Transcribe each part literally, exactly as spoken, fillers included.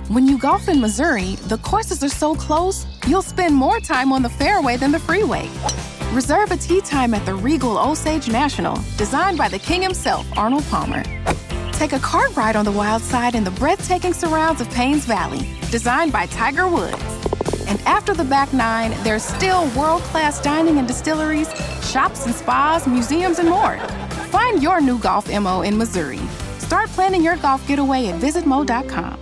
When you golf in Missouri, the courses are so close, you'll spend more time on the fairway than the freeway. Reserve a tee time at the Regal Osage National, designed by the king himself, Arnold Palmer. Take a cart ride on the wild side in the breathtaking surrounds of Paynes Valley, designed by Tiger Woods. And after the back nine, there's still world-class dining and distilleries, shops and spas, museums, and more. Find your new golf M O in Missouri. Start planning your golf getaway at visit mo dot com.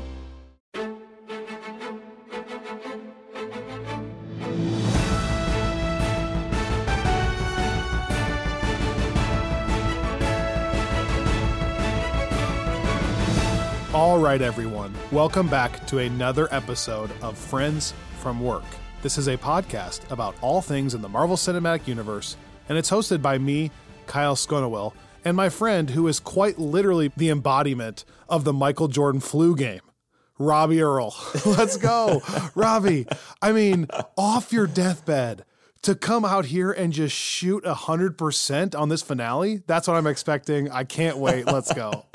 All right, everyone. Welcome back to another episode of Friends from Work. This is a podcast about all things in the Marvel Cinematic Universe, and it's hosted by me, Kyle Sconowell, and my friend who is quite literally the embodiment of the Michael Jordan flu game, Robbie Earl. Let's go. Robbie, I mean, off your deathbed to come out here and just shoot one hundred percent on this finale, that's what I'm expecting. I can't wait. Let's go.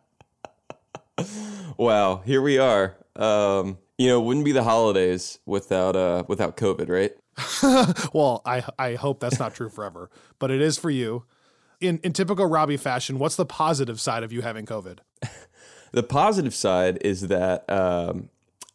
Wow, here we are. Um, you know, it wouldn't be the holidays without uh, without COVID, right? Well, I I hope that's not true forever, but it is for you. In in typical Robbie fashion, what's the positive side of you having COVID? The positive side is that um,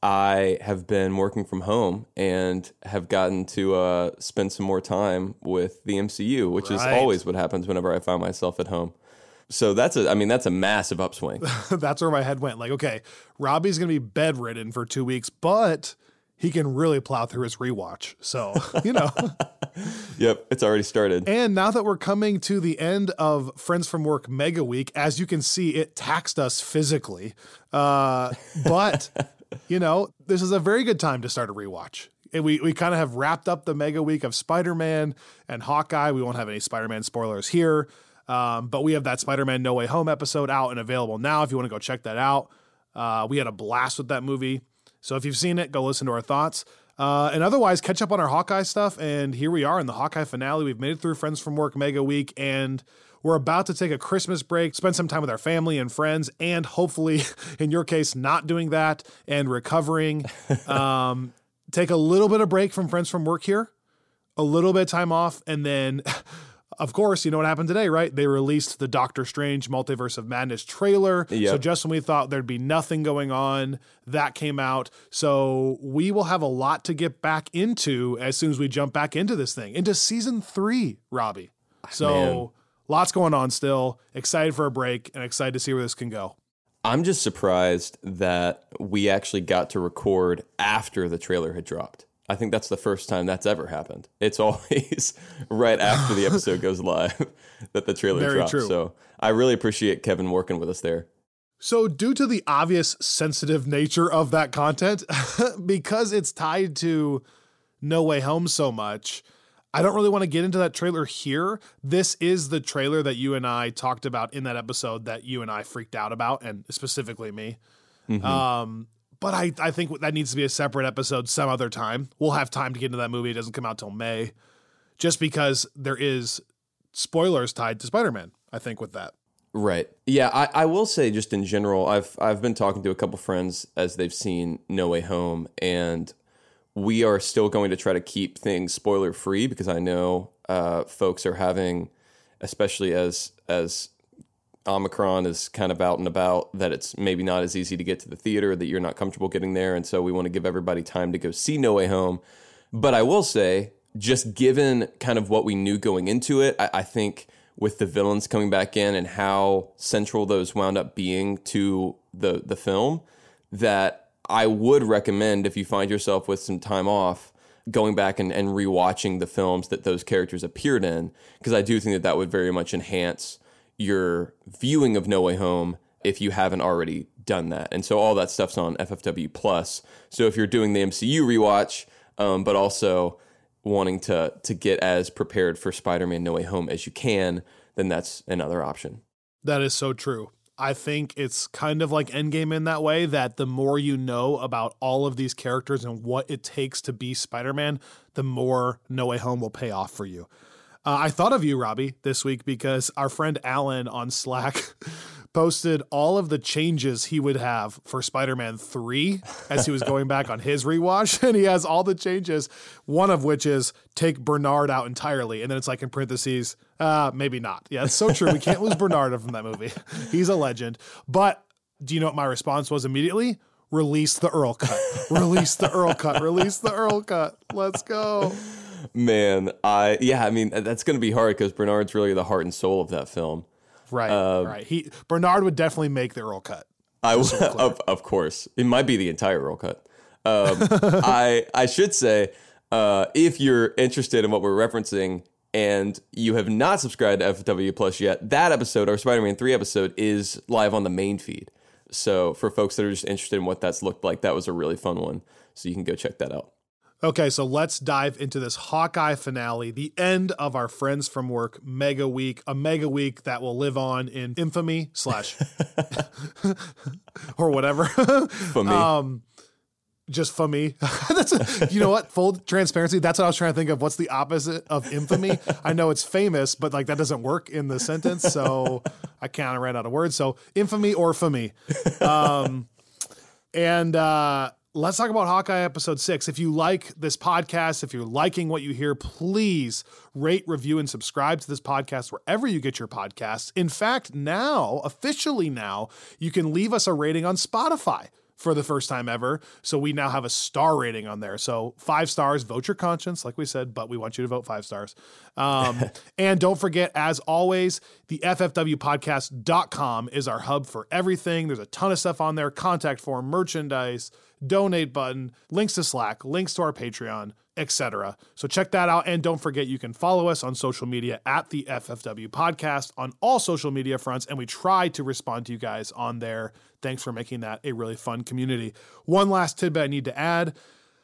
I have been working from home and have gotten to uh, spend some more time with the M C U, which right. is always what happens whenever I find myself at home. So that's a, I mean, that's a massive upswing. That's where my head went. Like, okay, Robbie's going to be bedridden for two weeks, but he can really plow through his rewatch. So, you know. Yep, it's already started. And now that we're coming to the end of Friends from Work Mega Week, as you can see, it taxed us physically. Uh, but, you know, this is a very good time to start a rewatch. And we, we kind of have wrapped up the Mega Week of Spider-Man and Hawkeye. We won't have any Spider-Man spoilers here. Um, but we have that Spider-Man No Way Home episode out and available now if you want to go check that out. Uh, we had a blast with that movie. So if you've seen it, go listen to our thoughts. Uh, and otherwise, catch up on our Hawkeye stuff. And here we are in the Hawkeye finale. We've made it through Friends from Work Mega Week, and we're about to take a Christmas break, spend some time with our family and friends, and hopefully, in your case, not doing that and recovering. Um, take a little bit of break from Friends from Work here, a little bit of time off, and then... Of course, you know what happened today, right? They released the Doctor Strange Multiverse of Madness trailer. Yep. So just when we thought there'd be nothing going on, that came out. So we will have a lot to get back into as soon as we jump back into this thing, into season three, Robbie. So Man. Lots going on still. Excited for a break and excited to see where this can go. I'm just surprised that we actually got to record after the trailer had dropped. I think that's the first time that's ever happened. It's always right after the episode goes live that the trailer Very drops. True. So I really appreciate Kevin working with us there. So due to the obvious sensitive nature of that content, because it's tied to No Way Home so much, I don't really want to get into that trailer here. This is the trailer that you and I talked about in that episode that you and I freaked out about, and specifically me. Mm-hmm. Um, But I, I think that needs to be a separate episode some other time. We'll have time to get into that movie. It doesn't come out till May. Just because there is spoilers tied to Spider-Man, I think, with that. Right. Yeah, I, I will say just in general, I've I've been talking to a couple friends as they've seen No Way Home, and we are still going to try to keep things spoiler-free because I know uh, folks are having, especially as as... Omicron is kind of out and about, that it's maybe not as easy to get to the theater, that you're not comfortable getting there. And so we want to give everybody time to go see No Way Home. But I will say, just given kind of what we knew going into it, I, I think with the villains coming back in and how central those wound up being to the, the film, that I would recommend, if you find yourself with some time off, going back and, and rewatching the films that those characters appeared in, because I do think that that would very much enhance your viewing of No Way Home if you haven't already done that. And so all that stuff's on F F W Plus. So if you're doing the M C U rewatch, um, but also wanting to to get as prepared for Spider-Man No Way Home as you can, then that's another option. That is so true. I think it's kind of like Endgame in that way, that the more you know about all of these characters and what it takes to be Spider-Man, the more No Way Home will pay off for you. Uh, I thought of you, Robbie, this week because our friend Alan on Slack posted all of the changes he would have for Spider-Man three as he was going back on his rewatch. And he has all the changes, one of which is take Bernard out entirely. And then it's like in parentheses, uh, maybe not. Yeah, it's so true. We can't lose Bernard from that movie. He's a legend. But do you know what my response was immediately? Release the Earl cut. Release the Earl cut. Release the Earl cut. Let's go. Man, I yeah, I mean, that's going to be hard because Bernard's really the heart and soul of that film. Right, uh, right. He Bernard would definitely make the Earl cut. I would, of, of course. It might be the entire Earl cut. Um, I I should say, uh, if you're interested in what we're referencing and you have not subscribed to F F W Plus yet, that episode, our Spider-Man three episode, is live on the main feed. So for folks that are just interested in what that's looked like, that was a really fun one. So you can go check that out. Okay, so let's dive into this Hawkeye finale, the end of our Friends from Work mega week, a mega week that will live on in infamy slash or whatever. For me. Um, just for me. That's a, you know what? Full transparency. That's what I was trying to think of. What's the opposite of infamy? I know it's famous, but like that doesn't work in the sentence. So I kind of ran out of words. So infamy or for me. Um, and, uh, let's talk about Hawkeye episode six. If you like this podcast, if you're liking what you hear, please rate, review, and subscribe to this podcast wherever you get your podcasts. In fact, now, officially now, you can leave us a rating on Spotify for the first time ever. So we now have a star rating on there. So five stars, vote your conscience, like we said, but we want you to vote five stars. Um, and don't forget, as always, the F F W podcast dot com is our hub for everything. There's a ton of stuff on there, contact form, merchandise, donate button, links to Slack, links to our Patreon, et cetera. So check that out. And don't forget, you can follow us on social media at the F F W Podcast on all social media fronts. And we try to respond to you guys on there. Thanks for making that a really fun community. One last tidbit I need to add.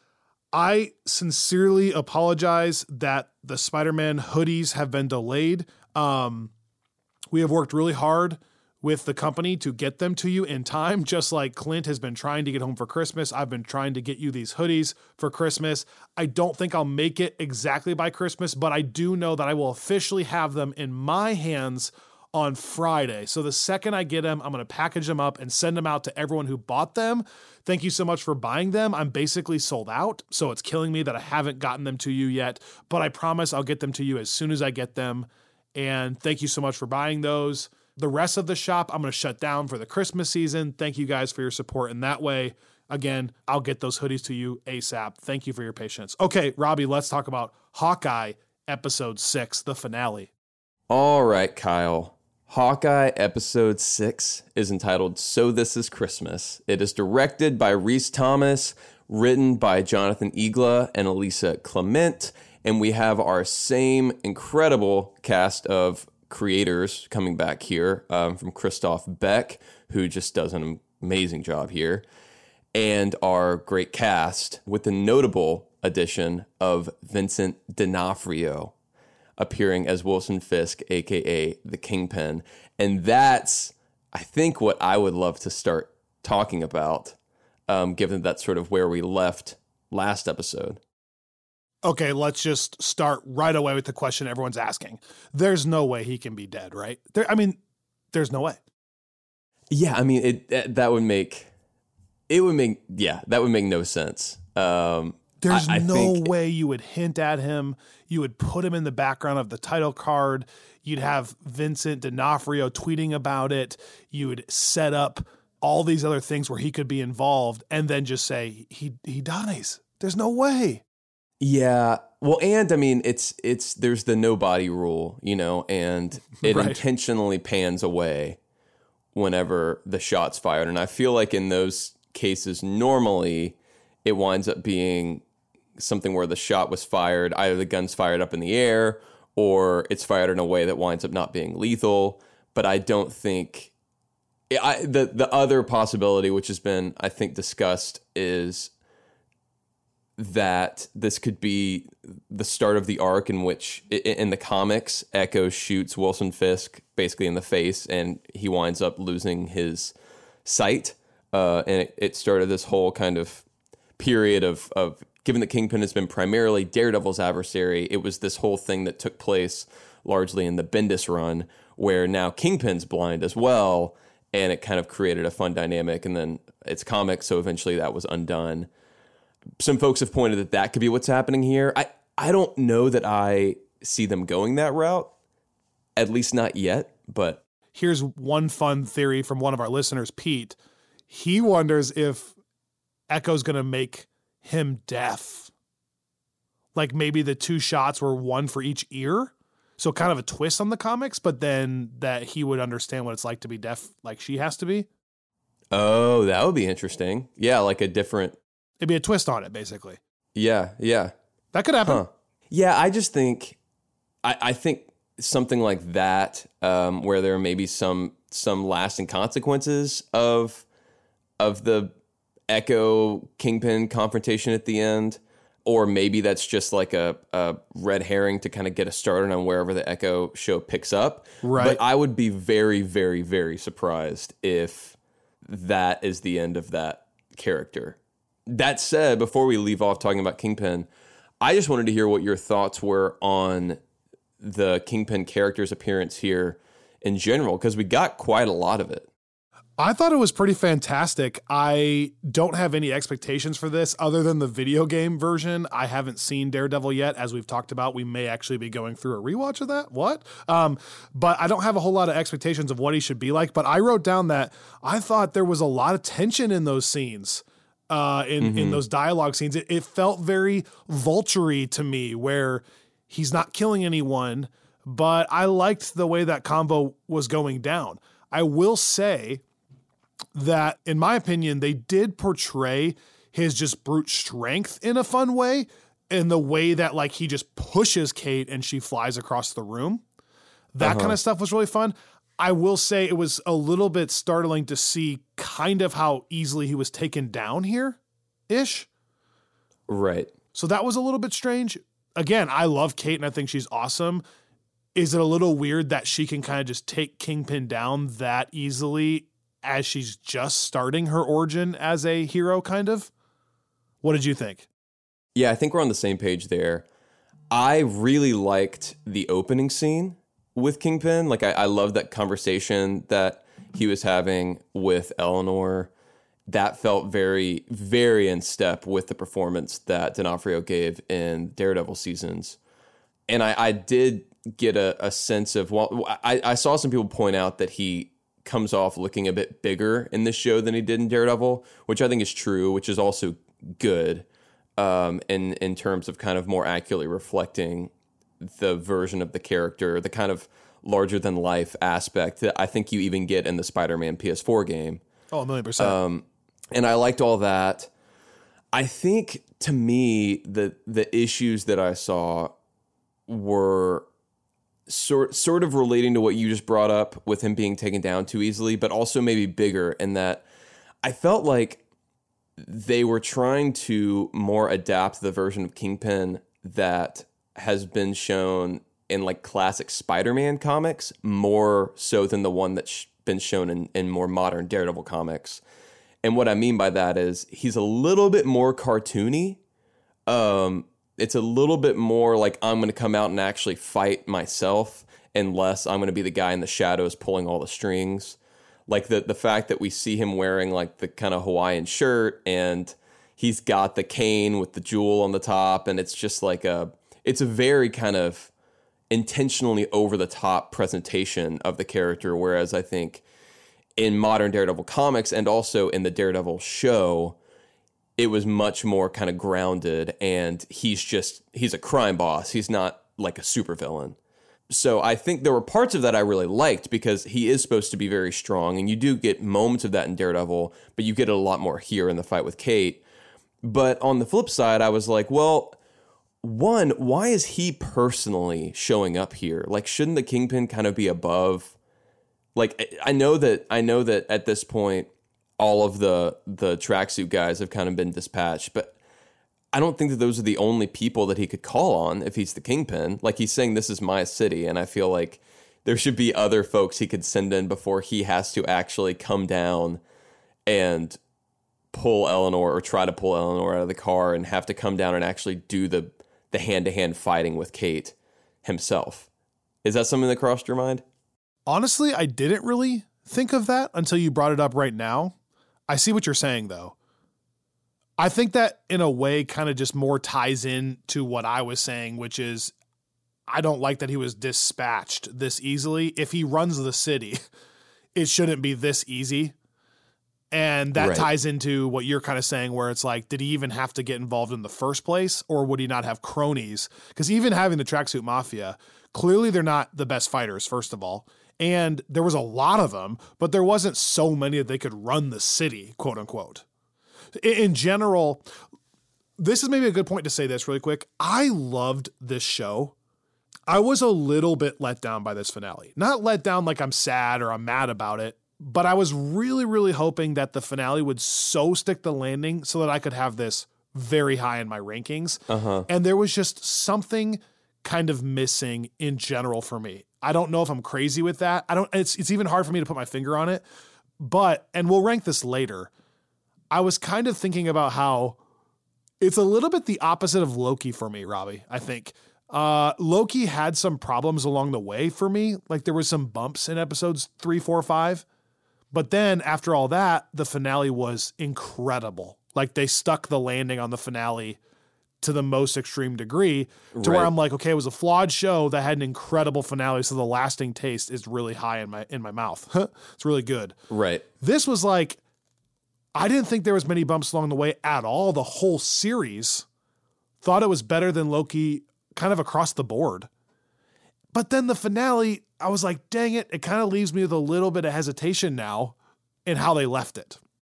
I sincerely apologize that the Spider-Man hoodies have been delayed. Um, we have worked really hard with the company to get them to you in time, just like Clint has been trying to get home for Christmas. I've been trying to get you these hoodies for Christmas. I don't think I'll make it exactly by Christmas, but I do know that I will officially have them in my hands on Friday. So the second I get them, I'm going to package them up and send them out to everyone who bought them. Thank you so much for buying them. I'm basically sold out, so it's killing me that I haven't gotten them to you yet, but I promise I'll get them to you as soon as I get them. And thank you so much for buying those. The rest of the shop, I'm going to shut down for the Christmas season. Thank you guys for your support in that way. Again, I'll get those hoodies to you ASAP. Thank you for your patience. Okay, Robbie, let's talk about Hawkeye episode six, the finale. All right, Kyle. Hawkeye episode six is entitled So This Is Christmas. It is directed by Rhys Thomas, written by Jonathan Igla and Elisa Clement, and we have our same incredible cast of creators coming back here, um, from Christoph Beck, who just does an amazing job here, and our great cast with the notable addition of Vincent D'Onofrio appearing as Wilson Fisk, a k a. the Kingpin. And that's, I think, what I would love to start talking about, um, given that's sort of where we left last episode. Okay, let's just start right away with the question everyone's asking. There's no way he can be dead, right? There, I mean, there's no way. Yeah, I mean, it that, that would make, it would make, yeah, that would make no sense. Um, There's I, I no think, way you would hint at him. You would put him in the background of the title card. You'd have Vincent D'Onofrio tweeting about it. You would set up all these other things where he could be involved and then just say he he dies. There's no way. Yeah. Well, and I mean, it's, it's, there's the no body rule, you know, and it Right. intentionally pans away whenever the shot's fired. And I feel like in those cases, normally it winds up being something where the shot was fired, either the gun's fired up in the air or it's fired in a way that winds up not being lethal. But I don't think I, the, the other possibility, which has been, I think, discussed, is that this could be the start of the arc in which, in the comics, Echo shoots Wilson Fisk basically in the face and he winds up losing his sight. Uh, and it, it started this whole kind of period of, of, given that Kingpin has been primarily Daredevil's adversary, it was this whole thing that took place largely in the Bendis run, where now Kingpin's blind as well, and it kind of created a fun dynamic. And then it's comics, so eventually that was undone. Some folks have pointed that that could be what's happening here. I, I don't know that I see them going that route, at least not yet, but... Here's one fun theory from one of our listeners, Pete. He wonders if Echo's going to make him deaf. Like maybe the two shots were one for each ear. So kind of a twist on the comics, but then that he would understand what it's like to be deaf like she has to be. Oh, that would be interesting. Yeah, like a different... It'd be a twist on it, basically. Yeah, yeah. That could happen. Huh. Yeah, I just think... I, I think something like that, um, where there may be some some lasting consequences of of the Echo Kingpin confrontation at the end, or maybe that's just like a, a red herring to kind of get us started on wherever the Echo show picks up. Right. But I would be very, very, very surprised if that is the end of that character. That said, before we leave off talking about Kingpin, I just wanted to hear what your thoughts were on the Kingpin character's appearance here in general, because we got quite a lot of it. I thought it was pretty fantastic. I don't have any expectations for this other than the video game version. I haven't seen Daredevil yet. As we've talked about, we may actually be going through a rewatch of that. What? Um, but I don't have a whole lot of expectations of what he should be like. But I wrote down that I thought there was a lot of tension in those scenes, uh, in, mm-hmm. in those dialogue scenes. It, it felt very Vulture-y to me, where he's not killing anyone, but I liked the way that combo was going down. I will say that, in my opinion, they did portray his just brute strength in a fun way, in the way that like he just pushes Kate and she flies across the room. That uh-huh. kind of stuff was really fun. I will say it was a little bit startling to see kind of how easily he was taken down here-ish. Right. So that was a little bit strange. Again, I love Kate and I think she's awesome. Is it a little weird that she can kind of just take Kingpin down that easily as she's just starting her origin as a hero, kind of? What did you think? Yeah, I think we're on the same page there. I really liked the opening scene with Kingpin. Like, I, I love that conversation that he was having with Eleanor. That felt very, very in step with the performance that D'Onofrio gave in Daredevil seasons. And I, I did get a, a sense of, well, I, I saw some people point out that he comes off looking a bit bigger in this show than he did in Daredevil, which I think is true, which is also good um, in, in terms of kind of more accurately reflecting the version of the character, the kind of larger than life aspect that I think you even get in the Spider-Man P S four game. Oh, a million percent. Um, and I liked all that. I think to me, the the issues that I saw were sort sort of relating to what you just brought up with him being taken down too easily, but also maybe bigger in that I felt like they were trying to more adapt the version of Kingpin that has been shown in like classic Spider-Man comics more so than the one that's been shown in, in more modern Daredevil comics. And what I mean by that is he's a little bit more cartoony. Um, it's a little bit more like I'm going to come out and actually fight myself, and less I'm going to be the guy in the shadows pulling all the strings. Like the the fact that we see him wearing like the kind of Hawaiian shirt, and he's got the cane with the jewel on the top, and it's just like a it's a very kind of intentionally over the top presentation of the character. Whereas I think in modern Daredevil comics and also in the Daredevil show, it was much more kind of grounded, and he's just he's a crime boss. He's not like a supervillain. So I think there were parts of that I really liked because he is supposed to be very strong, and you do get moments of that in Daredevil, but you get it a lot more here in the fight with Kate. But on the flip side, I was like, well, one, why is he personally showing up here? Like, shouldn't the Kingpin kind of be above? Like, I know that I know that at this point, all of the the tracksuit guys have kind of been dispatched, but I don't think that those are the only people that he could call on if he's the Kingpin. Like, he's saying, this is my city, and I feel like there should be other folks he could send in before he has to actually come down and pull Eleanor or try to pull Eleanor out of the car and have to come down and actually do the, the hand-to-hand fighting with Kate himself. Is that something that crossed your mind? Honestly, I didn't really think of that until you brought it up right now. I see what you're saying, though. I think that in a way kind of just more ties in to what I was saying, which is I don't like that he was dispatched this easily. If he runs the city, it shouldn't be this easy. And that right. ties into what you're kind of saying, where it's like, did he even have to get involved in the first place, or would he not have cronies? Because even having the Tracksuit Mafia, clearly they're not the best fighters, first of all. And there was a lot of them, but there wasn't so many that they could run the city, quote unquote. In general, this is maybe a good point to say this really quick. I loved this show. I was a little bit let down by this finale. Not let down like I'm sad or I'm mad about it, but I was really, really hoping that the finale would so stick the landing so that I could have this very high in my rankings. Uh-huh. And there was just something kind of missing in general for me. I don't know if I'm crazy with that. I don't, it's, it's even hard for me to put my finger on it, but, and we'll rank this later. I was kind of thinking about how it's a little bit the opposite of Loki for me, Robbie, I think. Uh, Loki had some problems along the way for me. Like there was some bumps in episodes three, four, five. But then after all that, the finale was incredible. Like they stuck the landing on the finale to the most extreme degree to right. where I'm like, okay, it was a flawed show that had an incredible finale. So the lasting taste is really high in my, in my mouth. It's really good. Right. This was like, I didn't think there was many bumps along the way at all. The whole series thought it was better than Loki kind of across the board. But then the finale, I was like, dang it, it kind of leaves me with a little bit of hesitation now in how they left it.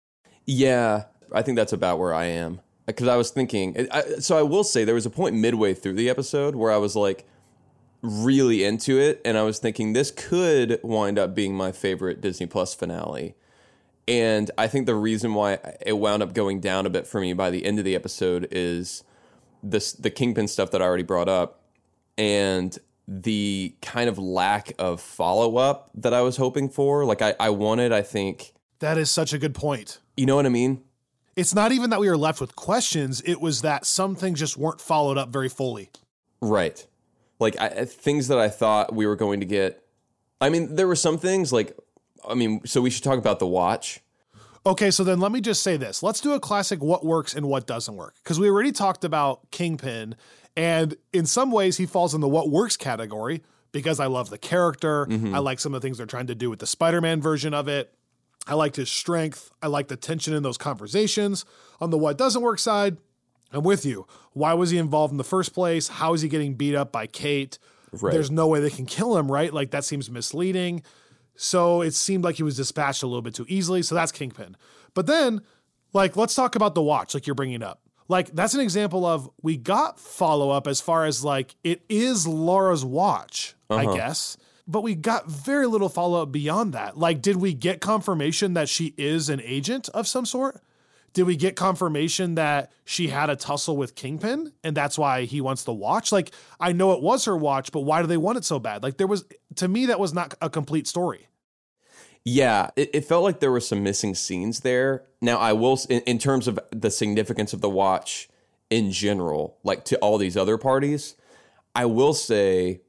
Yeah, I think that's about where I am. Because I was thinking, I, so I will say there was a point midway through the episode where I was like really into it. And I was thinking this could wind up being my favorite Disney Plus finale. And I think the reason why it wound up going down a bit for me by the end of the episode is this the Kingpin stuff that I already brought up. And the kind of lack of follow-up that I was hoping for. Like I, I wanted, I think... That is such a good point. You know what I mean? It's not even that we were left with questions. It was that some things just weren't followed up very fully. Right. Like I, things that I thought we were going to get. I mean, there were some things like, I mean, so we should talk about The Watch. Okay, so then let me just say this. Let's do a classic what works and what doesn't work. Because we already talked about Kingpin. And in some ways, he falls in the what works category because I love the character. Mm-hmm. I like some of the things they're trying to do with the Spider-Man version of it. I liked his strength. I liked the tension in those conversations. On the what doesn't work side, I'm with you. Why was he involved in the first place? How is he getting beat up by Kate? Right. There's no way they can kill him, right? Like that seems misleading. So it seemed like he was dispatched a little bit too easily. So that's Kingpin. But then, like, let's talk about The Watch, like you're bringing up. Like, that's an example of we got follow-up as far as, like, it is Laura's watch, uh-huh. I guess. But we got very little follow-up beyond that. Like, did we get confirmation that she is an agent of some sort? Did we get confirmation that she had a tussle with Kingpin and that's why he wants the watch? Like, I know it was her watch, but why do they want it so bad? Like, there was, to me, that was not a complete story. Yeah, it, it felt like there were some missing scenes there. Now, I will, in, in terms of the significance of the watch in general, like to all these other parties, I will say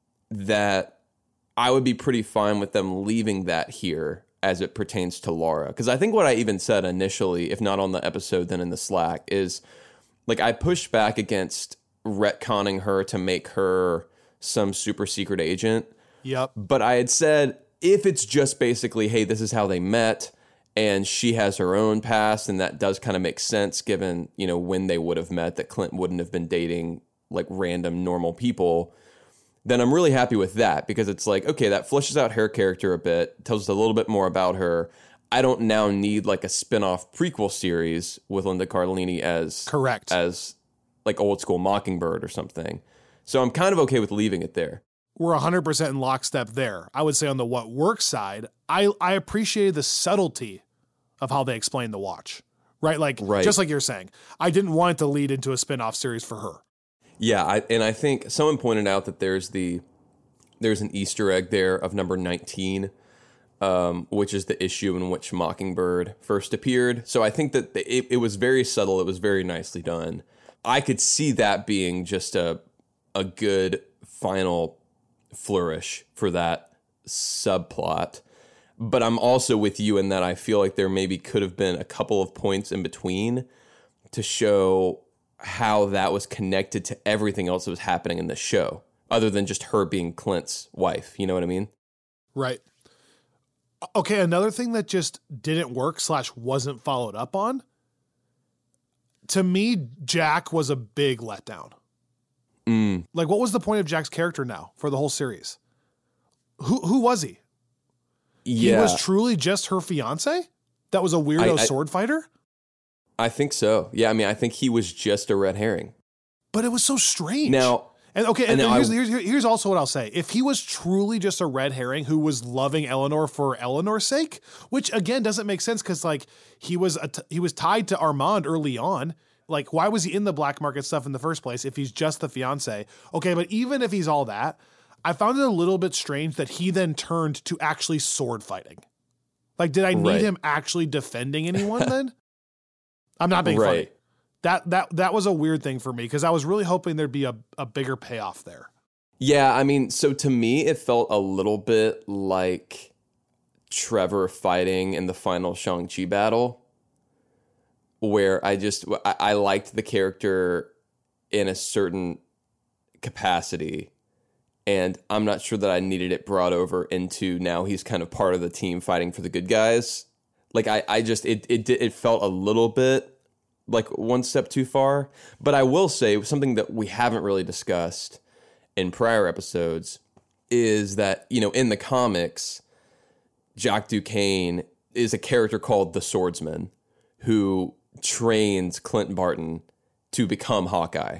that I would be pretty fine with them leaving that here as it pertains to Laura. Because I think what I even said initially, if not on the episode, then in the Slack, is like I pushed back against retconning her to make her some super secret agent. Yep. But I had said, if it's just basically, hey, this is how they met, and she has her own past, and that does kind of make sense given, you know, when they would have met, that Clint wouldn't have been dating like random normal people, then I'm really happy with that because it's like, okay, that fleshes out her character a bit, tells us a little bit more about her. I don't now need like a spin-off prequel series with Linda Cardellini as correct as like old school Mockingbird or something. So I'm kind of okay with leaving it there. We're one hundred percent in lockstep there. I would say on the what works side, I, I appreciated the subtlety of how they explained the watch, right? Like, right. Just like you're saying, I didn't want it to lead into a spin-off series for her. Yeah, I, and I think someone pointed out that there's the there's an Easter egg there of number nineteen, um, which is the issue in which Mockingbird first appeared. So I think that it, it was very subtle. It was very nicely done. I could see that being just a a good final flourish for that subplot. But I'm also with you in that I feel like there maybe could have been a couple of points in between to show how that was connected to everything else that was happening in the show, other than just her being Clint's wife. You know what I mean? Right. Okay, another thing that just didn't work slash wasn't followed up on, to me, Jack was a big letdown. Mm. Like, what was the point of Jack's character now for the whole series? Who who was he? Yeah. He was truly just her fiance? That was a weirdo I, I, sword fighter? I think so. Yeah, I mean, I think he was just a red herring. But it was so strange. Now... And okay, and, and here's, I, here's, here's also what I'll say. If he was truly just a red herring who was loving Eleanor for Eleanor's sake, which again doesn't make sense because like he was a t- he was tied to Armand early on. Like, why was he in the black market stuff in the first place if he's just the fiance? Okay, but even if he's all that, I found it a little bit strange that he then turned to actually sword fighting. Like, did I need right. him actually defending anyone then? I'm not being right. funny. That that that was a weird thing for me because I was really hoping there'd be a, a bigger payoff there. Yeah, I mean, so to me, it felt a little bit like Trevor fighting in the final Shang-Chi battle, where I just, I, I liked the character in a certain capacity, and I'm not sure that I needed it brought over into now he's kind of part of the team fighting for the good guys. Like, I, I just, it, it, it felt a little bit like one step too far. But I will say something that we haven't really discussed in prior episodes is that, you know, in the comics, Jack Duquesne is a character called the Swordsman who trains Clint Barton to become Hawkeye.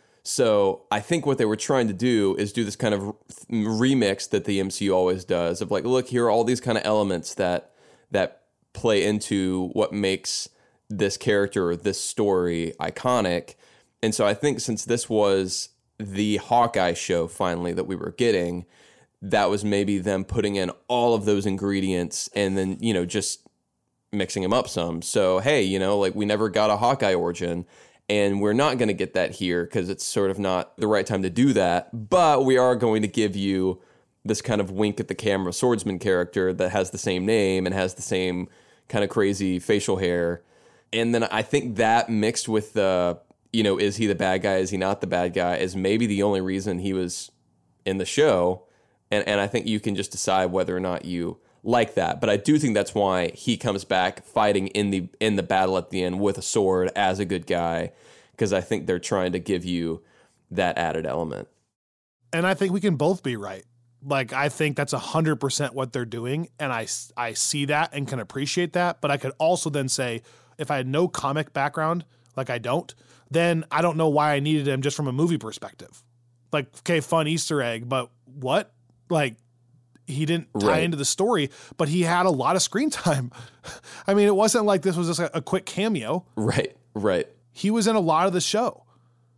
So I think what they were trying to do is do this kind of remix that the M C U always does of like, look, here are all these kind of elements that that play into what makes this character or this story iconic. And so I think since this was the Hawkeye show finally that we were getting, that was maybe them putting in all of those ingredients and then, you know, just mixing them up some. So, hey, you know, like we never got a Hawkeye origin and we're not going to get that here because it's sort of not the right time to do that. But we are going to give you this kind of wink at the camera swordsman character that has the same name and has the same kind of crazy facial hair. And then I think that mixed with the, you know, is he the bad guy? Is he not the bad guy? Is maybe the only reason he was in the show. And and I think you can just decide whether or not you like that. But I do think that's why he comes back fighting in the in the battle at the end with a sword as a good guy, because I think they're trying to give you that added element. And I think we can both be right. Like, I think that's one hundred percent what they're doing, and I, I see that and can appreciate that. But I could also then say, if I had no comic background, like I don't, then I don't know why I needed him just from a movie perspective. Like, okay, fun Easter egg, but what? Like, he didn't tie right. into the story, but he had a lot of screen time. I mean, it wasn't like this was just a, a quick cameo. Right, right. He was in a lot of the show.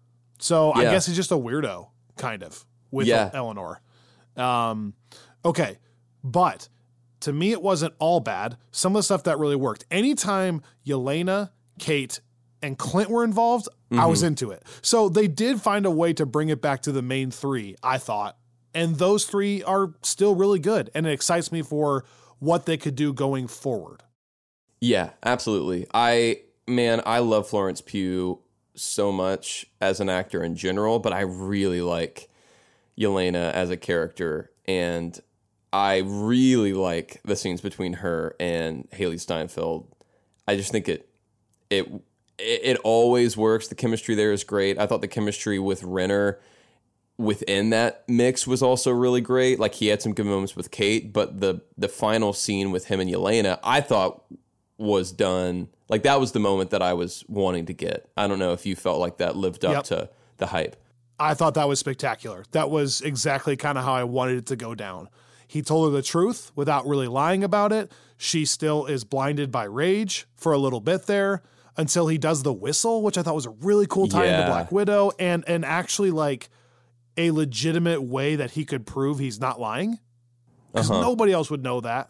So yeah. I guess he's just a weirdo, kind of, with yeah. Eleanor. Um, okay, but to me, it wasn't all bad. Some of the stuff that really worked. Anytime Yelena, Kate, and Clint were involved, mm-hmm. I was into it. So they did find a way to bring it back to the main three, I thought. And those three are still really good. And it excites me for what they could do going forward. Yeah, absolutely. I, man, I love Florence Pugh so much as an actor in general, but I really like Yelena as a character, and I really like the scenes between her and Haley Steinfeld. I just think it it it always works. The chemistry there is great. I thought the chemistry with Renner within that mix was also really great. Like, he had some good moments with Kate, but the the final scene with him and Yelena, I thought was done. Like, that was the moment that I was wanting to get. I don't know if you felt like that lived up yep. to the hype. I thought that was spectacular. That was exactly kind of how I wanted it to go down. He told her the truth without really lying about it. She still is blinded by rage for a little bit there until he does the whistle, which I thought was a really cool tie yeah. into Black Widow, and and actually like a legitimate way that he could prove he's not lying, because uh-huh. nobody else would know that.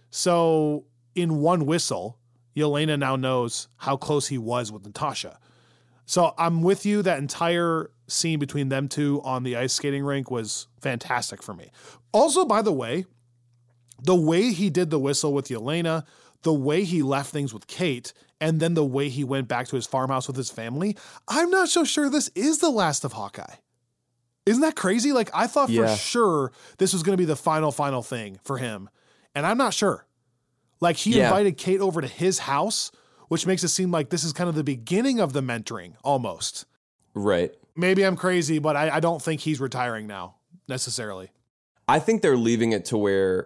So in one whistle, Yelena now knows how close he was with Natasha. So I'm with you. That entire scene between them two on the ice skating rink was fantastic for me. Also, by the way, the way he did the whistle with Yelena, the way he left things with Kate, and then the way he went back to his farmhouse with his family, I'm not so sure this is the last of Hawkeye. Isn't that crazy? Like, I thought Yeah. for sure this was going to be the final, final thing for him. And I'm not sure. Like, he Yeah. invited Kate over to his house, which makes it seem like this is kind of the beginning of the mentoring almost. Right. Maybe I'm crazy, but I, I don't think he's retiring now necessarily. I think they're leaving it to where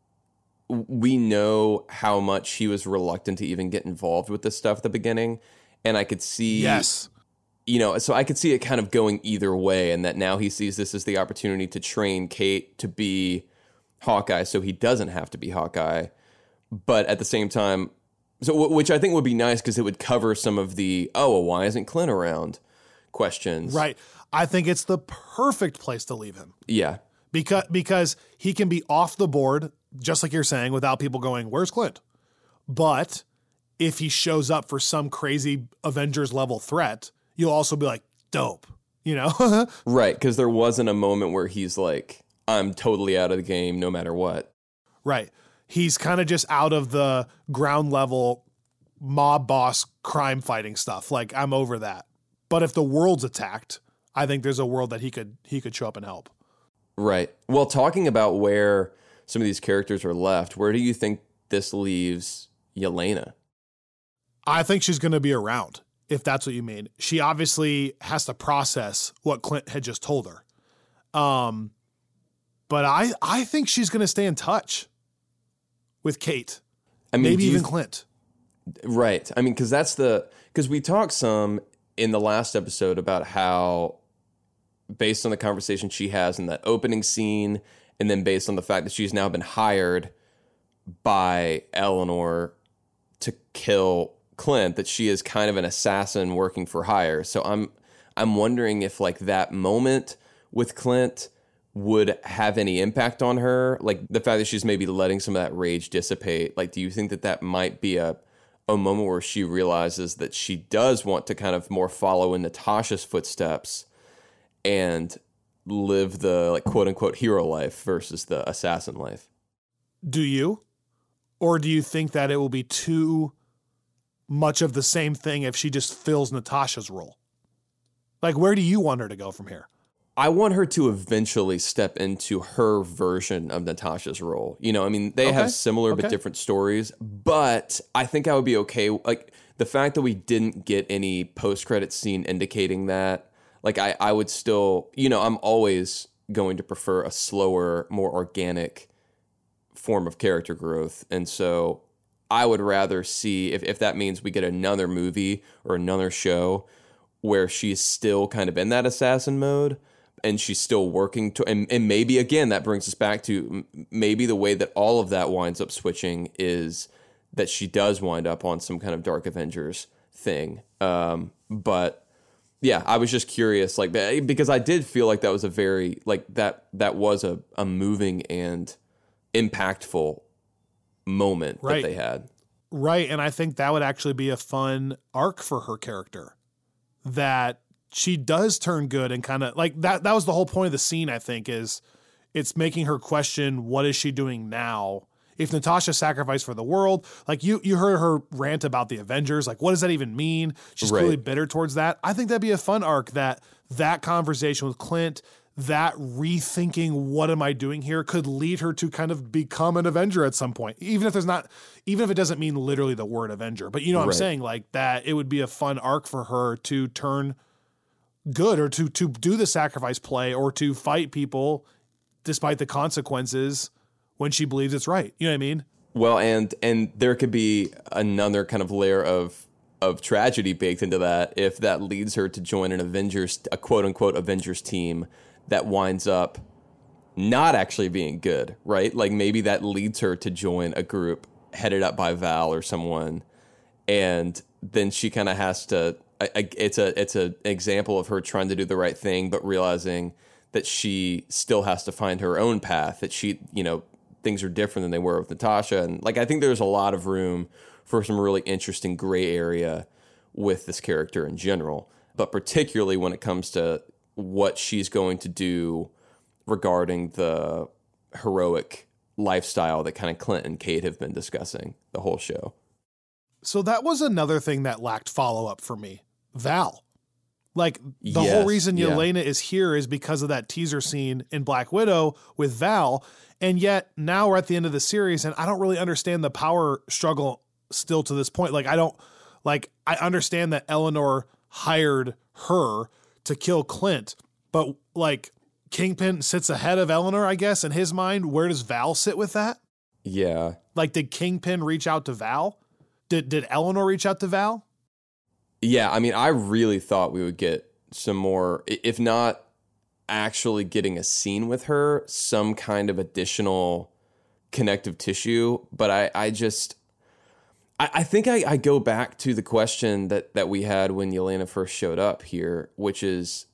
we know how much he was reluctant to even get involved with this stuff at the beginning. And I could see, Yes. you know, so I could see it kind of going either way, and that now he sees this as the opportunity to train Kate to be Hawkeye so he doesn't have to be Hawkeye. But at the same time, so which I think would be nice because it would cover some of the, oh, well, why isn't Clint around questions. Right. I think it's the perfect place to leave him. Yeah. Because because he can be off the board, just like you're saying, without people going, where's Clint? But if he shows up for some crazy Avengers level threat, you'll also be like, dope, you know? Right. Because there wasn't a moment where he's like, I'm totally out of the game no matter what. Right. He's kind of just out of the ground level mob boss crime fighting stuff. Like, I'm over that. But if the world's attacked, I think there's a world that he could he could show up and help. Right. Well, talking about where some of these characters are left, where do you think this leaves Yelena? I think she's going to be around, if that's what you mean. She obviously has to process what Clint had just told her. Um, but I, I think she's going to stay in touch with Kate. I mean, maybe do you even th- Clint. Right. I mean, because that's the, because we talked some in the last episode about how, based on the conversation she has in that opening scene, and then based on the fact that she's now been hired by Eleanor to kill Clint, that she is kind of an assassin working for hire. So I'm I'm wondering if like that moment with Clint would have any impact on her, like the fact that she's maybe letting some of that rage dissipate. Like, do you think that that might be a a moment where she realizes that she does want to kind of more follow in Natasha's footsteps and live the like quote unquote hero life versus the assassin life? Do you? Or do you think that it will be too much of the same thing if she just fills Natasha's role? Like, where do you want her to go from here? I want her to eventually step into her version of Natasha's role. You know, I mean, they Okay. have similar Okay. but different stories, but I think I would be okay. Like, the fact that we didn't get any post-credit scene indicating that, like, I, I would still, you know, I'm always going to prefer a slower, more organic form of character growth. And so I would rather see, if, if that means we get another movie or another show where she's still kind of in that assassin mode, and she's still working to, and, and maybe again, that brings us back to m- maybe the way that all of that winds up switching is that she does wind up on some kind of Dark Avengers thing. Um, but yeah, I was just curious, like, because I did feel like that was a very, like that, that was a, a moving and impactful moment Right. that they had. Right. And I think that would actually be a fun arc for her character, that she does turn good and kind of like that. That was the whole point of the scene, I think, is it's making her question, what is she doing now? If Natasha sacrificed for the world, like you, you heard her rant about the Avengers. Like, what does that even mean? She's Right. clearly bitter towards that. I think that'd be a fun arc, that that conversation with Clint, that rethinking, what am I doing here, could lead her to kind of become an Avenger at some point. Even if there's not, even if it doesn't mean literally the word Avenger, but you know what Right. I'm saying? Like that, it would be a fun arc for her to turn good, or to, to do the sacrifice play, or to fight people despite the consequences when she believes it's right. You know what I mean? Well, and and there could be another kind of layer of of tragedy baked into that if that leads her to join an Avengers, a quote unquote Avengers team that winds up not actually being good, right? Like maybe that leads her to join a group headed up by Val or someone, and then she kind of has to. I, I, it's a it's a example of her trying to do the right thing, but realizing that she still has to find her own path. That she, you know, things are different than they were with Natasha, and like I think there's a lot of room for some really interesting gray area with this character in general, but particularly when it comes to what she's going to do regarding the heroic lifestyle that kind of Clint and Kate have been discussing the whole show. So that was another thing that lacked follow-up for me. Val. Like, the Yes, whole reason yeah. Yelena is here is because of that teaser scene in Black Widow with Val. And yet now we're at the end of the series and I don't really understand the power struggle still to this point. Like, I don't, like, I understand that Eleanor hired her to kill Clint, but like Kingpin sits ahead of Eleanor, I guess, in his mind. Where does Val sit with that? Yeah. Like, did Kingpin reach out to Val? Did, did Eleanor reach out to Val? Yeah, I mean, I really thought we would get some more, if not actually getting a scene with her, some kind of additional connective tissue. But I, I just, I, I think I, I go back to the question that, that we had when Yelena first showed up here, which is,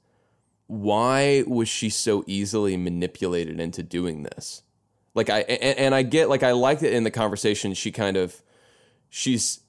why was she so easily manipulated into doing this? Like, I, and, and I get, like, I liked it in the conversation. She kind of, she's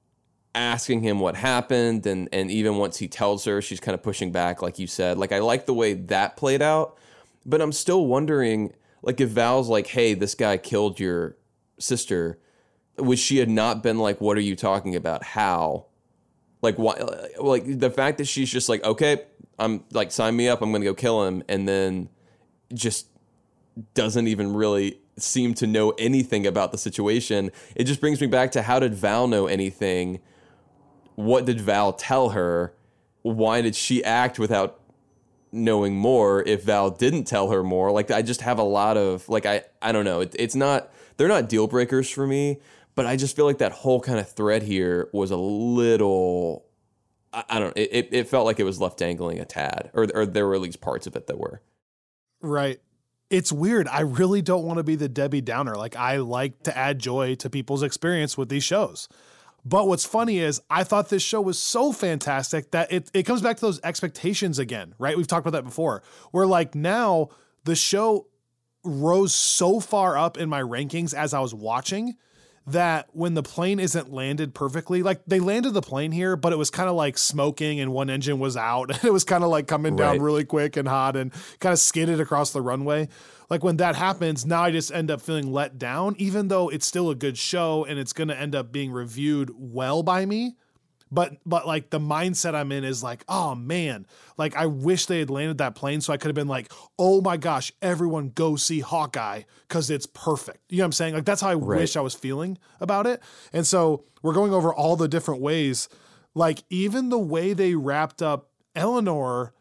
asking him what happened, and and even once he tells her, she's kind of pushing back, like you said. Like, I like the way that played out, but I'm still wondering, like, if Val's like, hey, this guy killed your sister, would she have not been like, what are you talking about? How? Like, why? Like, the fact that she's just like, okay, I'm like, sign me up, I'm gonna go kill him, and then just doesn't even really seem to know anything about the situation. It just brings me back to, how did Val know anything? What did Val tell her? Why did she act without knowing more if Val didn't tell her more? Like, I just have a lot of, like, I, I don't know. It, it's not, they're not deal breakers for me, but I just feel like that whole kind of thread here was a little, I, I don't know. It, it felt like it was left dangling a tad, or, or there were at least parts of it that were. Right. It's weird. I really don't want to be the Debbie Downer. Like, I like to add joy to people's experience with these shows. But what's funny is I thought this show was so fantastic that it, it comes back to those expectations again, right? We've talked about that before, where like now the show rose so far up in my rankings as I was watching that when the plane isn't landed perfectly, like they landed the plane here, but it was kind of like smoking and one engine was out. And it was kind of like coming down Right. really quick and hot and kind of skidded across the runway. Like, when that happens, now I just end up feeling let down, even though it's still a good show and it's going to end up being reviewed well by me. But, but like the mindset I'm in is like, oh man, like I wish they had landed that plane so I could have been like, oh my gosh, everyone go see Hawkeye because it's perfect. You know what I'm saying? Like, that's how I Right. wish I was feeling about it. And so we're going over all the different ways, like even the way they wrapped up Eleanor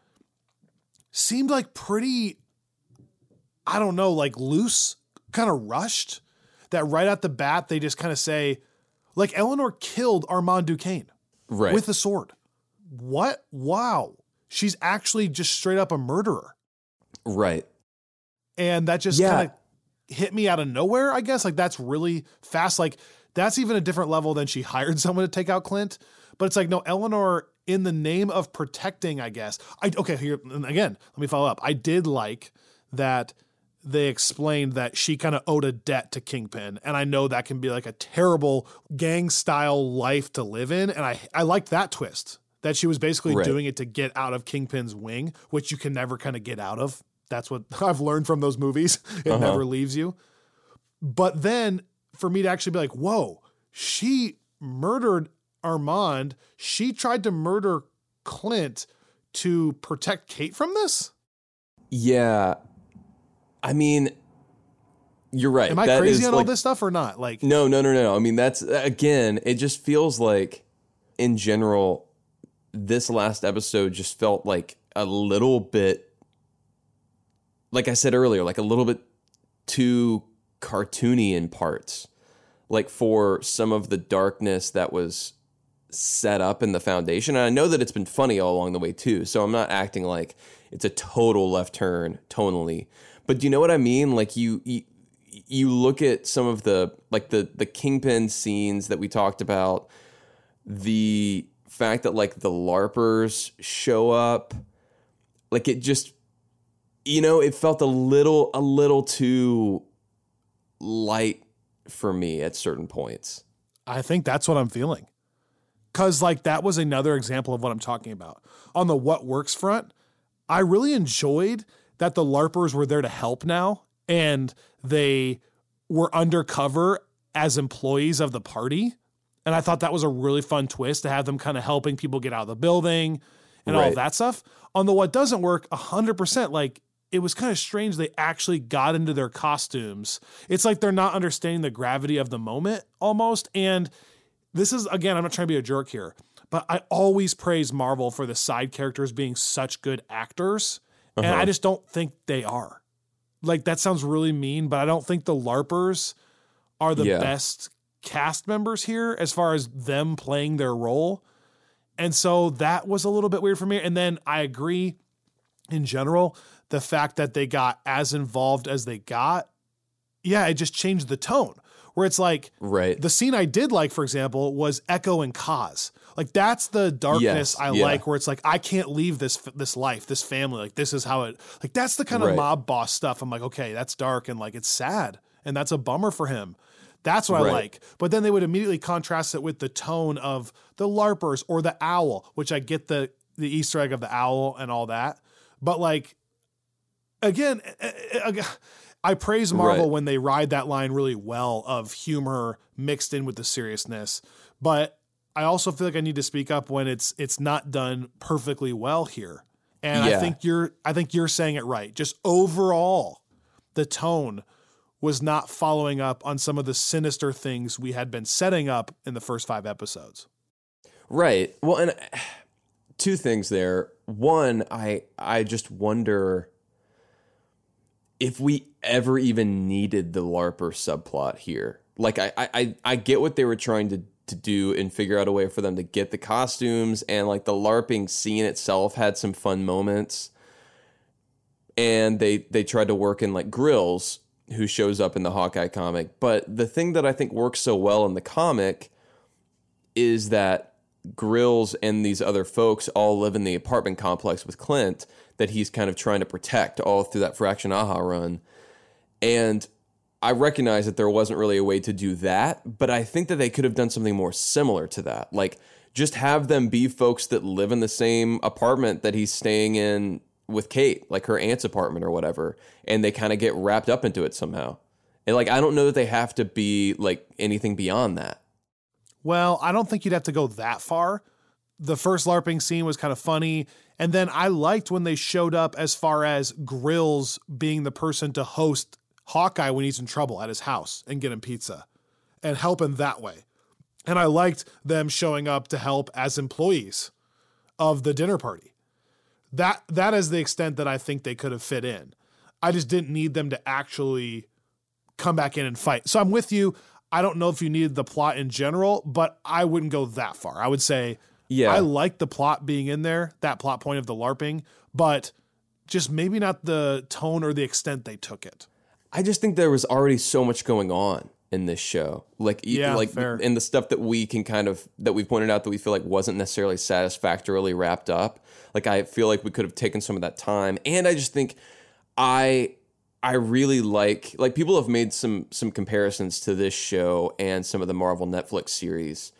seemed like pretty, I don't know, like loose, kind of rushed, that right at the bat, they just kind of say, like, Eleanor killed Armand Duquesne. Right. With a sword. What? Wow. She's actually just straight up a murderer. Right. And that just Yeah. kind of hit me out of nowhere, I guess. Like, that's really fast. Like, that's even a different level than she hired someone to take out Clint. But it's like, no, Eleanor, in the name of protecting, I guess. I Okay, here, and again, let me follow up. I did like that they explained that she kind of owed a debt to Kingpin. And I know that can be like a terrible gang style life to live in. And I, I liked that twist, that she was basically Right. doing it to get out of Kingpin's wing, which you can never kind of get out of. That's what I've learned from those movies. It Uh-huh. never leaves you. But then for me to actually be like, whoa, she murdered Armand. She tried to murder Clint to protect Kate from this? Yeah. I mean, you're right. Am I That crazy is, on all like- this stuff or not? Like, No, no, no, no. I mean, that's, again, it just feels like, in general, this last episode just felt like a little bit, like I said earlier, like a little bit too cartoony in parts. Like, for some of the darkness that was set up in the foundation. And I know that it's been funny all along the way too. So I'm not acting like it's a total left turn tonally. But do you know what I mean? Like, you, you you look at some of the, like the the Kingpin scenes that we talked about, the fact that like the LARPers show up, like it just, you know, it felt a little a little too light for me at certain points. I think that's what I'm feeling. Cause like that was another example of what I'm talking about. On the what works front, I really enjoyed that the LARPers were there to help now, and they were undercover as employees of the party. And I thought that was a really fun twist to have them kind of helping people get out of the building and Right. all of that stuff. On the what doesn't work, one hundred percent, like, it was kind of strange they actually got into their costumes. It's like they're not understanding the gravity of the moment almost. And this is, again, I'm not trying to be a jerk here, but I always praise Marvel for the side characters being such good actors. Uh-huh. And I just don't think they are. Like, that sounds really mean, but I don't think the LARPers are the Yeah. best cast members here as far as them playing their role. And so that was a little bit weird for me. And then I agree in general, the fact that they got as involved as they got, yeah, it just changed the tone. Where it's like, Right. the scene I did like, for example, was Echo and Kaz. Like, that's the darkness Yes, I yeah. like, where it's like, I can't leave this this life, this family. Like, this is how it, like, that's the kind of Right. mob boss stuff. I'm like, okay, that's dark and like, it's sad. And that's a bummer for him. That's what I Right. like. But then they would immediately contrast it with the tone of the LARPers or the owl, which I get the, the Easter egg of the owl and all that. But like, again, I praise Marvel Right. when they ride that line really well of humor mixed in with the seriousness. But I also feel like I need to speak up when it's it's not done perfectly well here. And I Yeah. think you're I think you're saying it right. Just overall, the tone was not following up on some of the sinister things we had been setting up in the first five episodes. Right. Well, and uh, two things there. One, I I just wonder if we ever even needed the LARPer subplot here. Like, I I I get what they were trying to to do and figure out a way for them to get the costumes, and like the LARPing scene itself had some fun moments. And they they tried to work in like Grills, who shows up in the Hawkeye comic. But the thing that I think works so well in the comic is that Grills and these other folks all live in the apartment complex with Clint that he's kind of trying to protect all through that Fraction Aha run. And I recognize that there wasn't really a way to do that, but I think that they could have done something more similar to that. Like, just have them be folks that live in the same apartment that he's staying in with Kate, like her aunt's apartment or whatever, and they kind of get wrapped up into it somehow. And like, I don't know that they have to be like anything beyond that. Well, I don't think you'd have to go that far. The first LARPing scene was kind of funny. And then I liked when they showed up as far as Grills being the person to host Hawkeye when he's in trouble at his house and get him pizza and help him that way. And I liked them showing up to help as employees of the dinner party. That that is the extent that I think they could have fit in. I just didn't need them to actually come back in and fight. So I'm with you. I don't know if you needed the plot in general, but I wouldn't go that far. I would say, Yeah. I like the plot being in there, that plot point of the LARPing, but just maybe not the tone or the extent they took it. I just think there was already so much going on in this show. Like, e- Yeah, like, fair. and the stuff that we can kind of, that we pointed out that we feel like wasn't necessarily satisfactorily wrapped up. Like, I feel like we could have taken some of that time. And I just think I, I really like, like people have made some, some comparisons to this show and some of the Marvel Netflix series,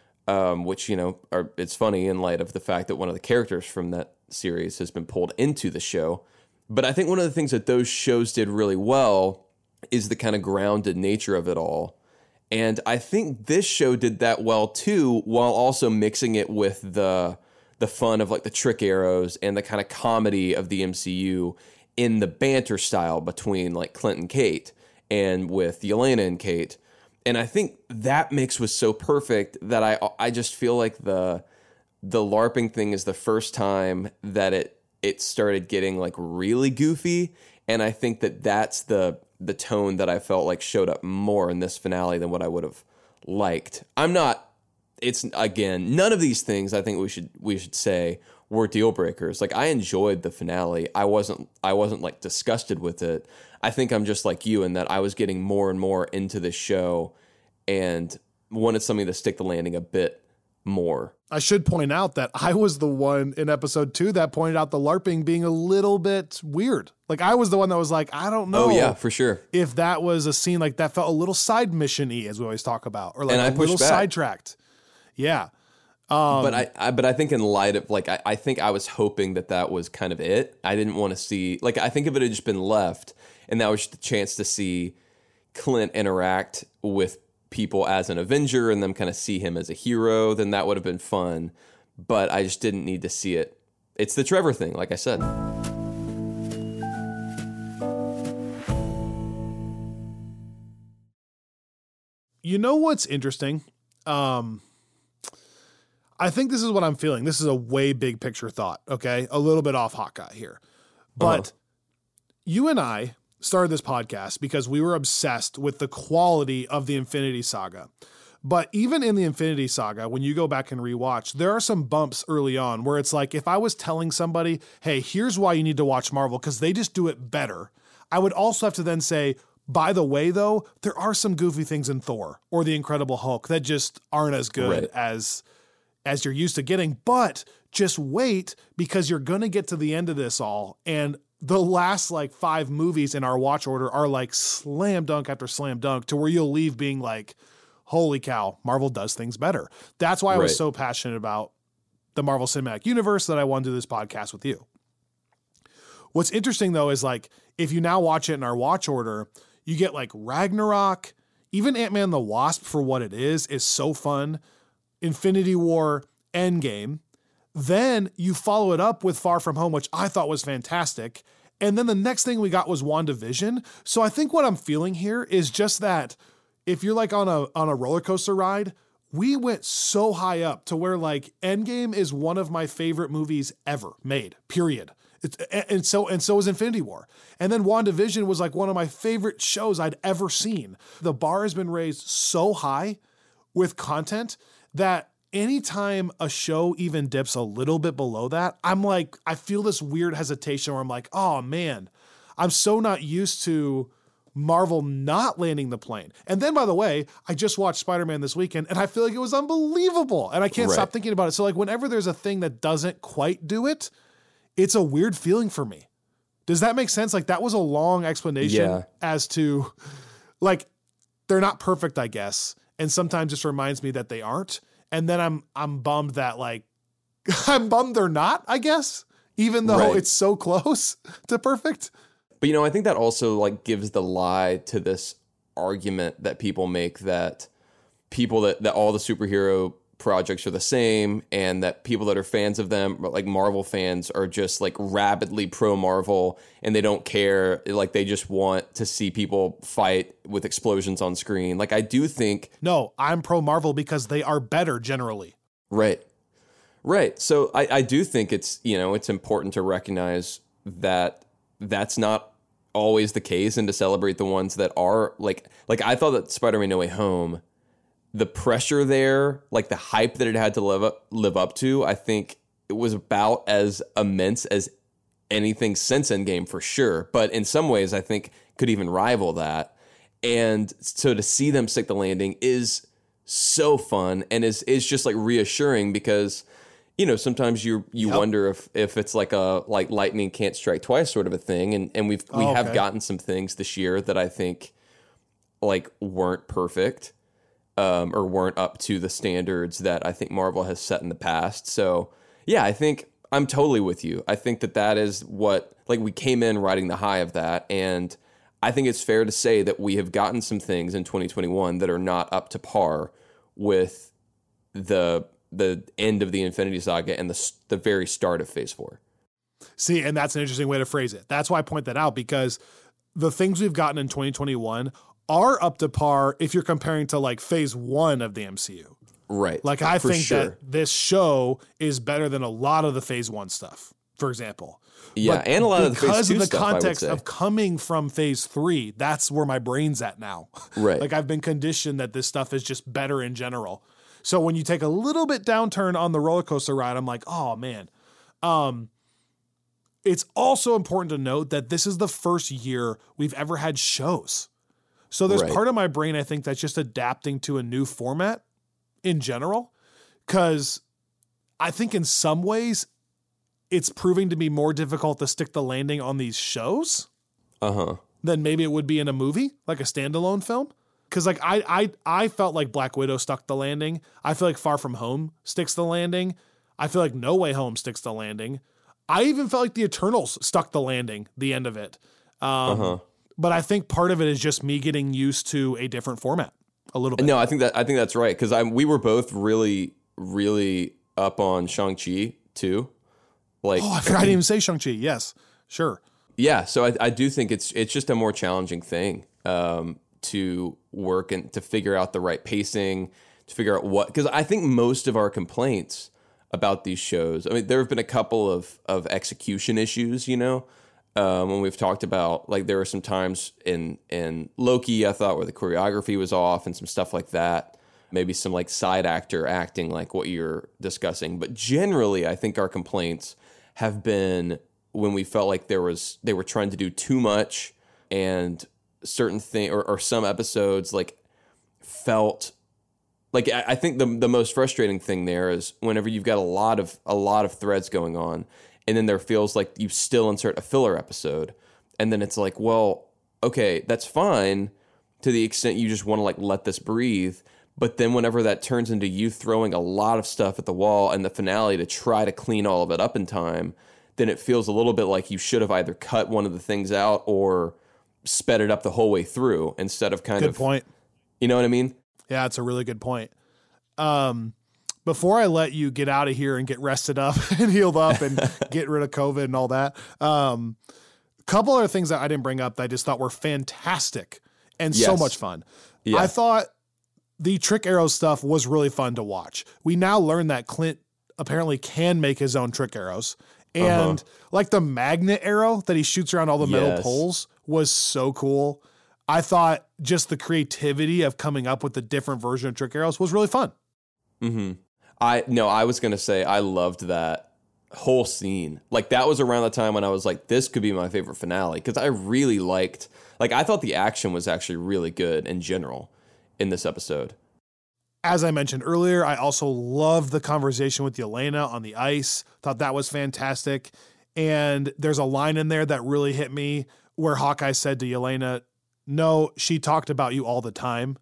um, which, you know, are, it's funny in light of the fact that one of the characters from that series has been pulled into the show. But I think one of the things that those shows did really well is the kind of grounded nature of it all. And I think this show did that well too, while also mixing it with the the fun of like the trick arrows and the kind of comedy of the M C U in the banter style between like Clint and Kate and with Yelena and Kate. And I think that mix was so perfect that I I just feel like the the LARPing thing is the first time that it it started getting like really goofy. And I think that that's the the tone that I felt like showed up more in this finale than what I would have liked. I'm not, it's again, none of these things I think we should we should say were deal breakers. Like, I enjoyed the finale. I wasn't I wasn't like disgusted with it. I think I'm just like you in that I was getting more and more into this show and wanted something to stick the landing a bit more. I should point out that I was the one in episode two that pointed out the LARPing being a little bit weird. Like, I was the one that was like, I don't know. Oh yeah, for sure. If that was a scene like that felt a little side mission-y, as we always talk about, or like And I a pushed little back. sidetracked. Yeah. Um, but I, I, but I think in light of like, I, I think I was hoping that that was kind of it. I didn't want to see, like, I think if it had just been left and that was just the chance to see Clint interact with people as an Avenger and them kind of see him as a hero, then that would have been fun. But I just didn't need to see it. It's the Trevor thing, like I said. You know what's interesting? Um, I think this is what I'm feeling. This is a way big picture thought, okay? A little bit off Hawkeye here. But uh-huh. you and I started this podcast because we were obsessed with the quality of the Infinity Saga. But even in the Infinity Saga, when you go back and rewatch, there are some bumps early on where it's like, if I was telling somebody, hey, here's why you need to watch Marvel because they just do it better, I would also have to then say, by the way, though, there are some goofy things in Thor or the Incredible Hulk that just aren't as good right. as as you're used to getting. But just wait, because you're going to get to the end of this all. And the last like five movies in our watch order are like slam dunk after slam dunk to where you'll leave being like, holy cow, Marvel does things better. That's why I was right. so passionate about the Marvel Cinematic Universe that I wanted to do this podcast with you. What's interesting though is like, if you now watch it in our watch order, you get like Ragnarok, even Ant-Man the Wasp for what it is, is so fun. Infinity War, Endgame. Then you follow it up with Far From Home, which I thought was fantastic. And then the next thing we got was WandaVision. So I think what I'm feeling here is just that if you're like on a on a roller coaster ride, we went so high up to where like Endgame is one of my favorite movies ever made, period. It's, and so and so is Infinity War. And then WandaVision was like one of my favorite shows I'd ever seen. The bar has been raised so high with content that anytime a show even dips a little bit below that, I'm like, I feel this weird hesitation where I'm like, oh man, I'm so not used to Marvel not landing the plane. And then, by the way, I just watched Spider-Man this weekend and I feel like it was unbelievable. And I can't right. stop thinking about it. So like whenever there's a thing that doesn't quite do it, it's a weird feeling for me. Does that make sense? Like that was a long explanation yeah. as to like, they're not perfect, I guess. And sometimes just reminds me that they aren't. And then I'm I'm bummed that like I'm bummed they're not, I guess, even though right. it's so close to perfect. But you know, I think that also like gives the lie to this argument that people make that people that, that all the superhero projects are the same and that people that are fans of them, like Marvel fans, are just like rabidly pro Marvel and they don't care. Like they just want to see people fight with explosions on screen. Like I do think. No, I'm pro Marvel because they are better generally. Right. Right. So I, I do think it's, you know, it's important to recognize that that's not always the case and to celebrate the ones that are like, like I thought that Spider-Man No Way Home, the pressure there, like the hype that it had to live up, live up to, I think it was about as immense as anything since Endgame for sure. But in some ways, I think could even rival that. And so to see them stick the landing is so fun and is is just like reassuring because, you know, sometimes you you yep. wonder if if it's like a like lightning can't strike twice sort of a thing. And and we've we oh, okay. have gotten some things this year that I think like weren't perfect. Um, or weren't up to the standards that I think Marvel has set in the past. So, yeah, I think I'm totally with you. I think that that is what, like, we came in riding the high of that. And I think it's fair to say that we have gotten some things in twenty twenty-one that are not up to par with the the end of the Infinity Saga and the the very start of Phase Four. See, and that's an interesting way to phrase it. That's why I point that out, because the things we've gotten in twenty twenty-one are up to par if you're comparing to like phase one of the M C U. Right. Like I For think sure. that this show is better than a lot of the phase one stuff, for example. Yeah, but and a lot of the phase because two of the stuff, context of coming from phase three, that's where my brain's at now. Right. Like I've been conditioned that this stuff is just better in general. So when you take a little bit downturn on the roller coaster ride, I'm like, oh man. Um, it's also important to note that this is the first year we've ever had shows. So there's right. part of my brain, I think, that's just adapting to a new format in general, because I think in some ways it's proving to be more difficult to stick the landing on these shows uh-huh. than maybe it would be in a movie, like a standalone film. Because like I, I, I felt like Black Widow stuck the landing. I feel like Far From Home sticks the landing. I feel like No Way Home sticks the landing. I even felt like the Eternals stuck the landing, the end of it. Um, uh-huh. But I think part of it is just me getting used to a different format a little bit. No, I think that I think that's right because I we were both really really up on Shang-Chi too. Like, oh, I forgot I didn't even say Shang-Chi. Yes, sure. Yeah, so I, I do think it's it's just a more challenging thing um, to work and to figure out the right pacing, to figure out what because I think most of our complaints about these shows. I mean, there have been a couple of of execution issues, you know. Um, when we've talked about, like, there were some times in in Loki, I thought, where the choreography was off and some stuff like that. Maybe some, like, side actor acting like what you're discussing. But generally, I think our complaints have been when we felt like there was they were trying to do too much and certain thing or, or some episodes, like, felt like I, I think the the most frustrating thing there is whenever you've got a lot of a lot of threads going on. And then there feels like you still insert a filler episode. And then it's like, well, okay, that's fine to the extent you just want to like let this breathe. But then whenever that turns into you throwing a lot of stuff at the wall and the finale to try to clean all of it up in time, then it feels a little bit like you should have either cut one of the things out or sped it up the whole way through instead of kind good of... Good point. You know what I mean? Yeah, it's a really good point. Um... Before I let you get out of here and get rested up and healed up and get rid of COVID and all that, um, a couple other things that I didn't bring up that I just thought were fantastic and yes. so much fun. Yeah. I thought the trick arrow stuff was really fun to watch. We now learn that Clint apparently can make his own trick arrows. And uh-huh. like the magnet arrow that he shoots around all the metal yes. poles was so cool. I thought just the creativity of coming up with the different version of trick arrows was really fun. Mm-hmm. I no, I was gonna say I loved that whole scene. Like that was around the time when I was like, this could be my favorite finale because I really liked. Like I thought the action was actually really good in general in this episode. As I mentioned earlier, I also loved the conversation with Yelena on the ice. Thought that was fantastic. And there's a line in there that really hit me where Hawkeye said to Yelena, "No, she talked about you all the time."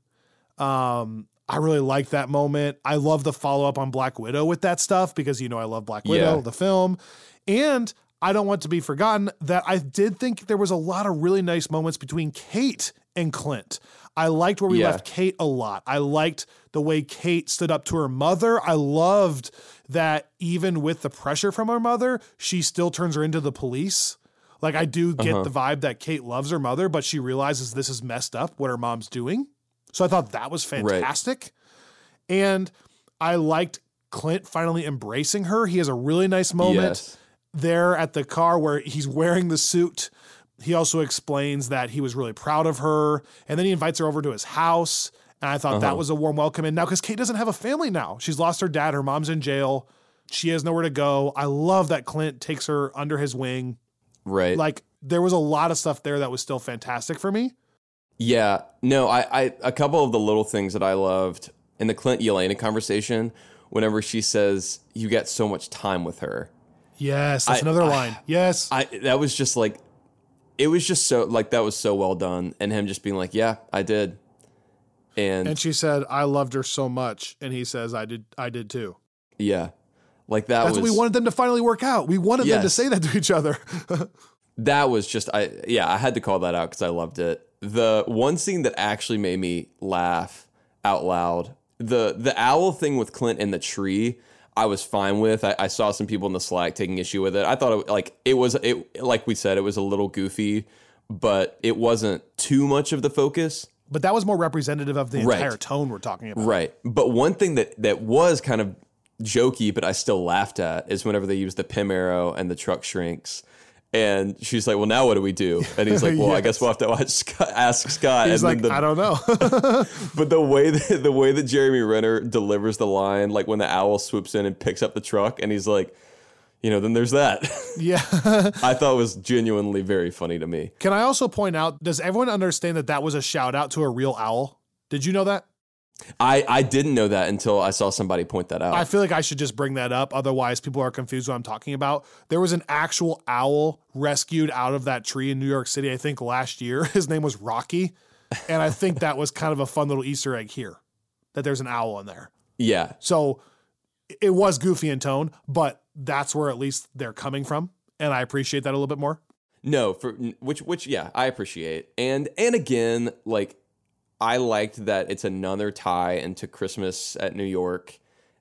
Um. I really like that moment. I love the follow-up on Black Widow with that stuff because, you know, I love Black Widow, yeah. the film. And I don't want to be forgotten that I did think there was a lot of really nice moments between Kate and Clint. I liked where we yeah. left Kate a lot. I liked the way Kate stood up to her mother. I loved that even with the pressure from her mother, she still turns her into the police. Like, I do get uh-huh. the vibe that Kate loves her mother, but she realizes this is messed up, what her mom's doing. So I thought that was fantastic. Right. And I liked Clint finally embracing her. He has a really nice moment yes. there at the car where he's wearing the suit. He also explains that he was really proud of her. And then he invites her over to his house. And I thought uh-huh. that was a warm welcome. And now, because Kate doesn't have a family now. She's lost her dad. Her mom's in jail. She has nowhere to go. I love that Clint takes her under his wing. Right. Like, there was a lot of stuff there that was still fantastic for me. Yeah, no, I, I, a couple of the little things that I loved in the Clint Yelena conversation, whenever she says you get so much time with her. Yes, that's I, another I, line. Yes. I, that was just like, it was just so, like, that was so well done. And him just being like, yeah, I did. And, and she said, I loved her so much. And he says, I did, I did too. Yeah. Like that That's was. what we wanted them to finally work out. We wanted yes. them to say that to each other. That was just, I yeah, I had to call that out because I loved it. The one scene that actually made me laugh out loud, the the owl thing with Clint in the tree, I was fine with. I, I saw some people in the Slack taking issue with it. I thought it, like it was it like we said, it was a little goofy, but it wasn't too much of the focus. But that was more representative of the right. entire tone we're talking about. Right. But one thing that that was kind of jokey, but I still laughed at, is whenever they use the Pym arrow and the truck shrinks. And she's like, well, now what do we do? And he's like, well, yes. I guess we'll have to watch Scott, ask Scott. He's and like, the, I don't know. But the way that, the way that Jeremy Renner delivers the line, like when the owl swoops in and picks up the truck, and he's like, you know, then there's that. Yeah. I thought it was genuinely very funny to me. Can I also point out, does everyone understand that that was a shout out to a real owl? Did you know that? I, I didn't know that until I saw somebody point that out. I feel like I should just bring that up. Otherwise, people are confused what I'm talking about. There was an actual owl rescued out of that tree in New York City, I think last year. His name was Rocky. And I think that was kind of a fun little Easter egg here, that there's an owl in there. Yeah. So it was goofy in tone, but that's where at least they're coming from. And I appreciate that a little bit more. No, for which which yeah, I appreciate. And and again, like I liked that it's another tie into Christmas at New York.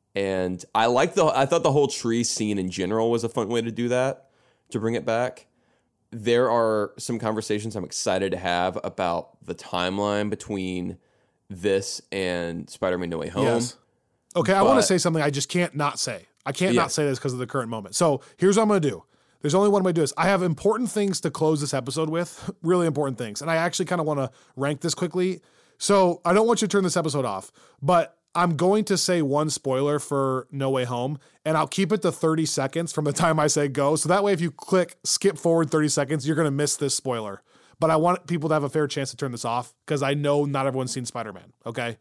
And I like the I thought the whole tree scene in general was a fun way to do that, to bring it back. There are some conversations I'm excited to have about the timeline between this and Spider-Man No Way Home. Yes. Okay, I want to say something I just can't not say. I can't yeah. not say this because of the current moment. So here's what I'm going to do. There's only one way to do this. I have important things to close this episode with, really important things. And I actually kind of want to rank this quickly. So I don't want you to turn this episode off, but I'm going to say one spoiler for No Way Home, and I'll keep it to thirty seconds from the time I say go. So that way, if you click skip forward thirty seconds, you're going to miss this spoiler. But I want people to have a fair chance to turn this off because I know not everyone's seen Spider-Man, okay?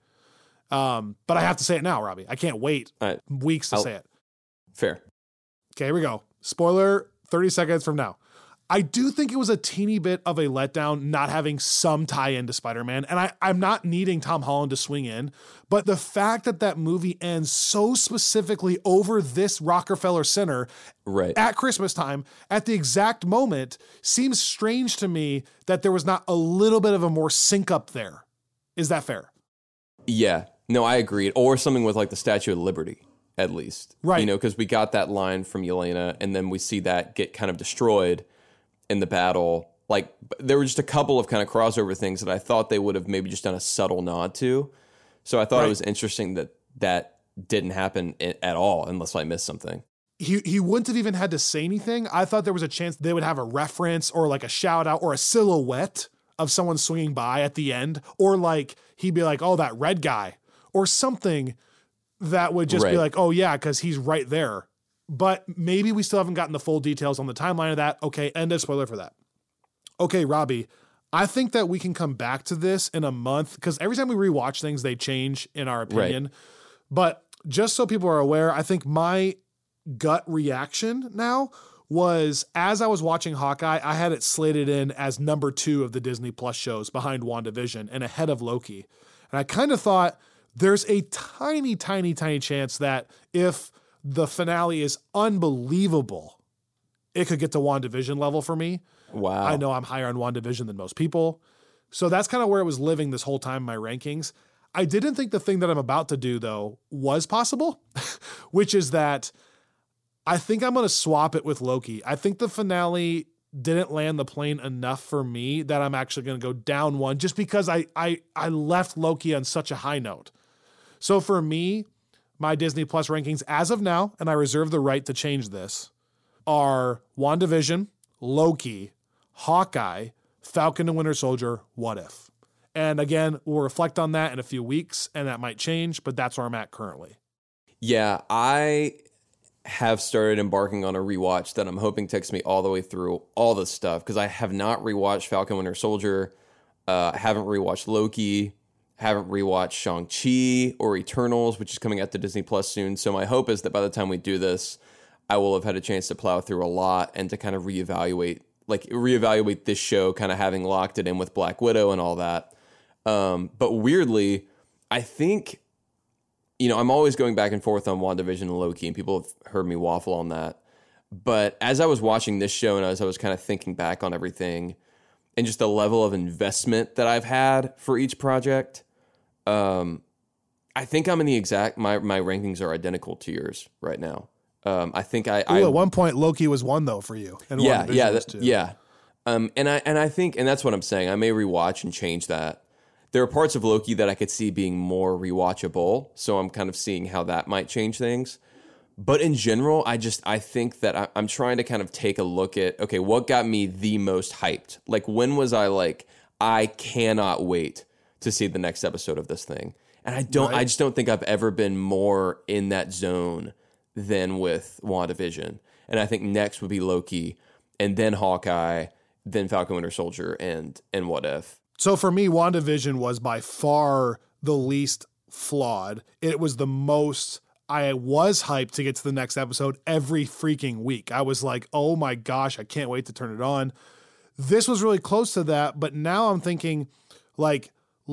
Um, but I have to say it now, Robbie. I can't wait right. weeks to I'll, say it. Fair. Okay, here we go. Spoiler thirty seconds from now. I do think it was a teeny bit of a letdown not having some tie-in to Spider-Man, and I, I'm not needing Tom Holland to swing in, but the fact that that movie ends so specifically over this Rockefeller Center right. at Christmas time, at the exact moment, seems strange to me that there was not a little bit of a more sync up there. Is that fair? Yeah. No, I agree. Or something with like the Statue of Liberty, at least. Right. You know, because we got that line from Yelena, and then we see that get kind of destroyed in the battle. Like, there were just a couple of kind of crossover things that I thought they would have maybe just done a subtle nod to. So I thought right. it was interesting that that didn't happen at all, unless I missed something. He he wouldn't have even had to say anything. I thought there was a chance they would have a reference or like a shout out or a silhouette of someone swinging by at the end. Or like, he'd be like, oh, that red guy. Or something that would just right. be like, oh yeah, because he's right there. But maybe we still haven't gotten the full details on the timeline of that. Okay, end of spoiler for that. Okay, Robbie, I think that we can come back to this in a month because every time we rewatch things, they change in our opinion. Right. But just so people are aware, I think my gut reaction now was as I was watching Hawkeye, I had it slated in as number two of the Disney Plus shows behind WandaVision and ahead of Loki. And I kind of thought there's a tiny, tiny, tiny chance that if the finale is unbelievable, it could get to WandaVision level for me. Wow. I know I'm higher on WandaVision than most people. So that's kind of where it was living this whole time in my rankings. I didn't think the thing that I'm about to do, though, was possible, which is that I think I'm going to swap it with Loki. I think the finale didn't land the plane enough for me that I'm actually going to go down one just because I, I, I left Loki on such a high note. So for me, my Disney Plus rankings as of now, and I reserve the right to change this, are WandaVision, Loki, Hawkeye, Falcon and Winter Soldier, What If? And again, we'll reflect on that in a few weeks, and that might change, but that's where I'm at currently. Yeah, I have started embarking on a rewatch that I'm hoping takes me all the way through all this stuff, because I have not rewatched Falcon Winter Soldier, uh, haven't rewatched Loki, haven't rewatched Shang-Chi or Eternals, which is coming out to Disney Plus soon. So my hope is that by the time we do this, I will have had a chance to plow through a lot and to kind of reevaluate, like reevaluate this show, kind of having locked it in with Black Widow and all that. Um, but weirdly, I think, you know, I'm always going back and forth on WandaVision and Loki, and people have heard me waffle on that. But as I was watching this show and as I was kind of thinking back on everything and just the level of investment that I've had for each project, um, I think I'm in the exact, my, my rankings are identical to yours right now. Um, I think I, Ooh, I at one point Loki was one though for you. And yeah, yeah, that, yeah. Um, and I, and I think, and that's what I'm saying. I may rewatch and change that. There are parts of Loki that I could see being more rewatchable. So I'm kind of seeing how that might change things. But in general, I just, I think that I, I'm trying to kind of take a look at, okay, what got me the most hyped? Like, when was I like, I cannot wait to see the next episode of this thing? And I don't, right. I just don't think I've ever been more in that zone than with WandaVision. And I think next would be Loki, and then Hawkeye, then Falcon Winter Soldier, and and What If. So for me, WandaVision was by far the least flawed. It was the most, I was hyped to get to the next episode every freaking week. I was like, oh my gosh, I can't wait to turn it on. This was really close to that, but now I'm thinking, like,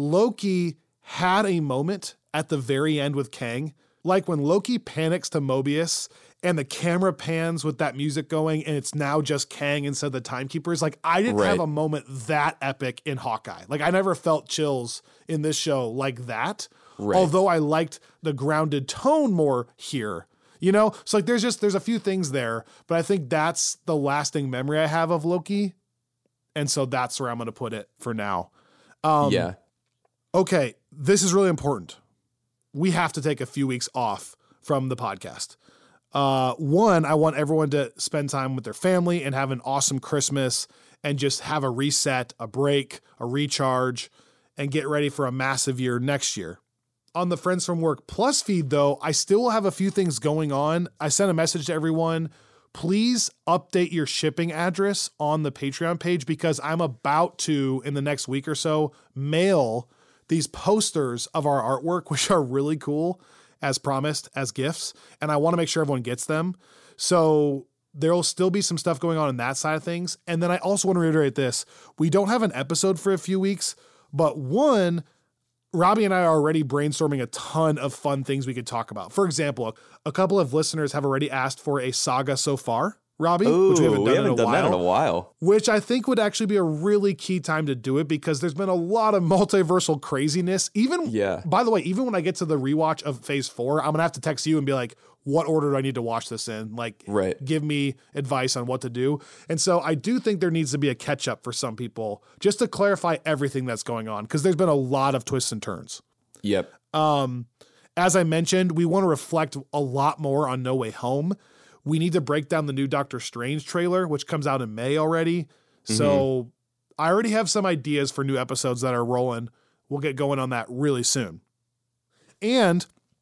Loki had a moment at the very end with Kang. Like when Loki panics to Mobius and the camera pans with that music going and it's now just Kang instead of the timekeepers. Like I didn't Right. have a moment that epic in Hawkeye. Like I never felt chills in this show like that. Right. Although I liked the grounded tone more here, you know? So like there's just, there's a few things there, but I think that's the lasting memory I have of Loki. And so that's where I'm going to put it for now. Um, yeah. Okay. This is really important. We have to take a few weeks off from the podcast. Uh, one, I want everyone to spend time with their family and have an awesome Christmas and just have a reset, a break, a recharge, and get ready for a massive year next year. On the Friends from Work Plus feed, though, I still have a few things going on. I sent a message to everyone. Please update your shipping address on the Patreon page because I'm about to, in the next week or so, mail these posters of our artwork, which are really cool, as promised, as gifts. And I want to make sure everyone gets them. So there'll still be some stuff going on in that side of things. And then I also want to reiterate this. We don't have an episode for a few weeks, but one, Robbie and I are already brainstorming a ton of fun things we could talk about. For example, a couple of listeners have already asked for a saga so far, Robbie, Ooh, which we haven't done, we haven't in, a done while, that in a while. which I think would actually be a really key time to do it because there's been a lot of multiversal craziness. Even, Yeah. by the way, even when I get to the rewatch of phase four, I'm going to have to text you and be like, what order do I need to watch this in? Like, Right. give me advice on what to do. And so I do think there needs to be a catch up for some people just to clarify everything that's going on because there's been a lot of twists and turns. Yep. Um, as I mentioned, we want to reflect a lot more on No Way Home. We need to break down the new Doctor Strange trailer, which comes out in May already. Mm-hmm. So I already have some ideas for new episodes that are rolling. We'll get going on that really soon. And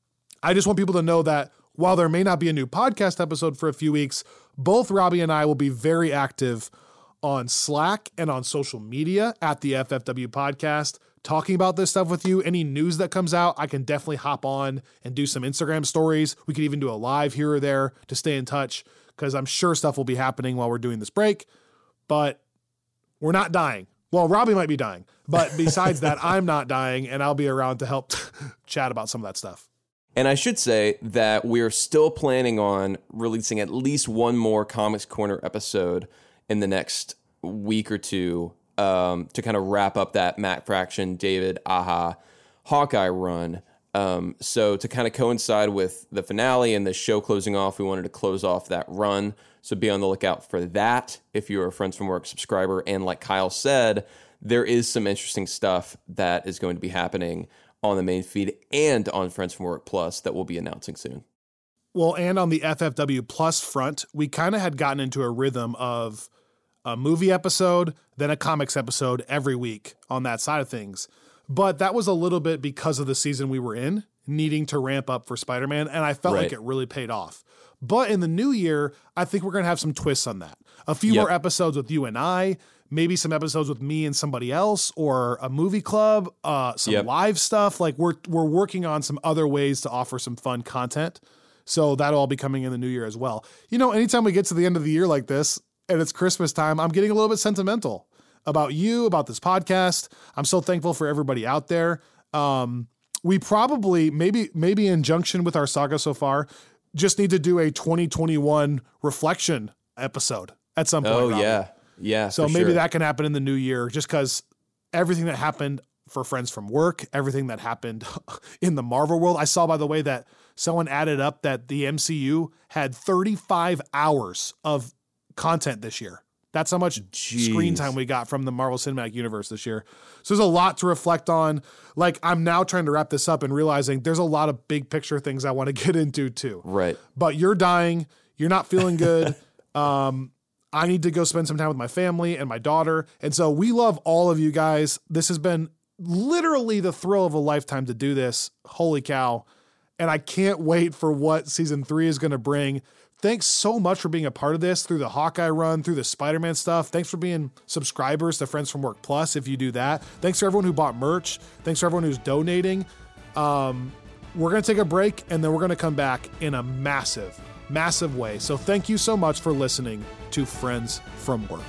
I just want people to know that while there may not be a new podcast episode for a few weeks, both Robbie and I will be very active on Slack and on social media at the F F W podcast, talking about this stuff with you. Any news that comes out, I can definitely hop on and do some Instagram stories. We could even do a live here or there to stay in touch because I'm sure stuff will be happening while we're doing this break, but we're not dying. Well, Robbie might be dying, but besides that, I'm not dying and I'll be around to help chat about some of that stuff. And I should say that we're still planning on releasing at least one more Comics Corner episode in the next week or two um, to kind of wrap up that Matt Fraction, David, Aja, Hawkeye run. Um, so to kind of coincide with the finale and the show closing off, we wanted to close off that run. So be on the lookout for that if you're a Friends from Work subscriber. And like Kyle said, there is some interesting stuff that is going to be happening on the main feed and on Friends from Work Plus that we'll be announcing soon. Well, and on the F F W Plus front, we kind of had gotten into a rhythm of a movie episode, then a comics episode every week on that side of things. But that was a little bit because of the season we were in, needing to ramp up for Spider-Man, and I felt Right. like it really paid off. But in the new year, I think we're going to have some twists on that. A few Yep. more episodes with you and I, maybe some episodes with me and somebody else, or a movie club, uh, some Yep. live stuff. Like we're we're working on some other ways to offer some fun content. So that'll all be coming in the new year as well. You know, anytime we get to the end of the year like this and it's Christmas time, I'm getting a little bit sentimental about you, about this podcast. I'm so thankful for everybody out there. Um, we probably, maybe, maybe in junction with our saga so far, just need to do a twenty twenty-one reflection episode at some point. Oh, Robbie. yeah. Yeah. So for maybe sure. that can happen in the new year just because everything that happened for Friends from Work, everything that happened in the Marvel world. I saw, by the way, that someone added up that the M C U had thirty-five hours of content this year. That's how much Jeez. screen time we got from the Marvel Cinematic Universe this year. So there's a lot to reflect on. Like, I'm now trying to wrap this up and realizing there's a lot of big picture things I want to get into too. Right. But you're dying. You're not feeling good. um, I need to go spend some time with my family and my daughter. And so we love all of you guys. This has been literally the thrill of a lifetime to do this. Holy cow. And I can't wait for what season three is going to bring. Thanks so much for being a part of this through the Hawkeye run, through the Spider-Man stuff. Thanks for being subscribers to Friends from Work Plus if you do that. Thanks for everyone who bought merch. Thanks for everyone who's donating. Um, we're going to take a break and then we're going to come back in a massive, massive way. So thank you so much for listening to Friends from Work.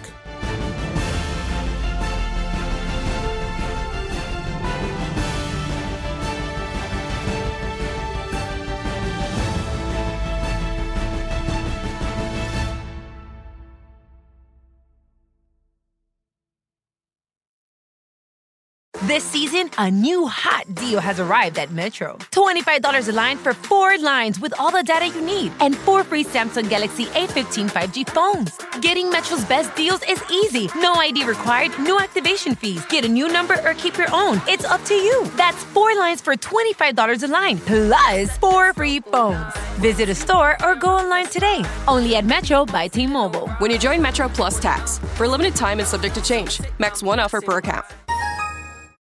This season, a new hot deal has arrived at Metro. twenty-five dollars a line for four lines with all the data you need and four free Samsung Galaxy A fifteen five G phones. Getting Metro's best deals is easy. No I D required, no activation fees. Get a new number or keep your own. It's up to you. That's four lines for twenty-five dollars a line, plus four free phones. Visit a store or go online today. Only at Metro by T-Mobile. When you join Metro Plus Tax. For limited time and subject to change. Max one offer per account.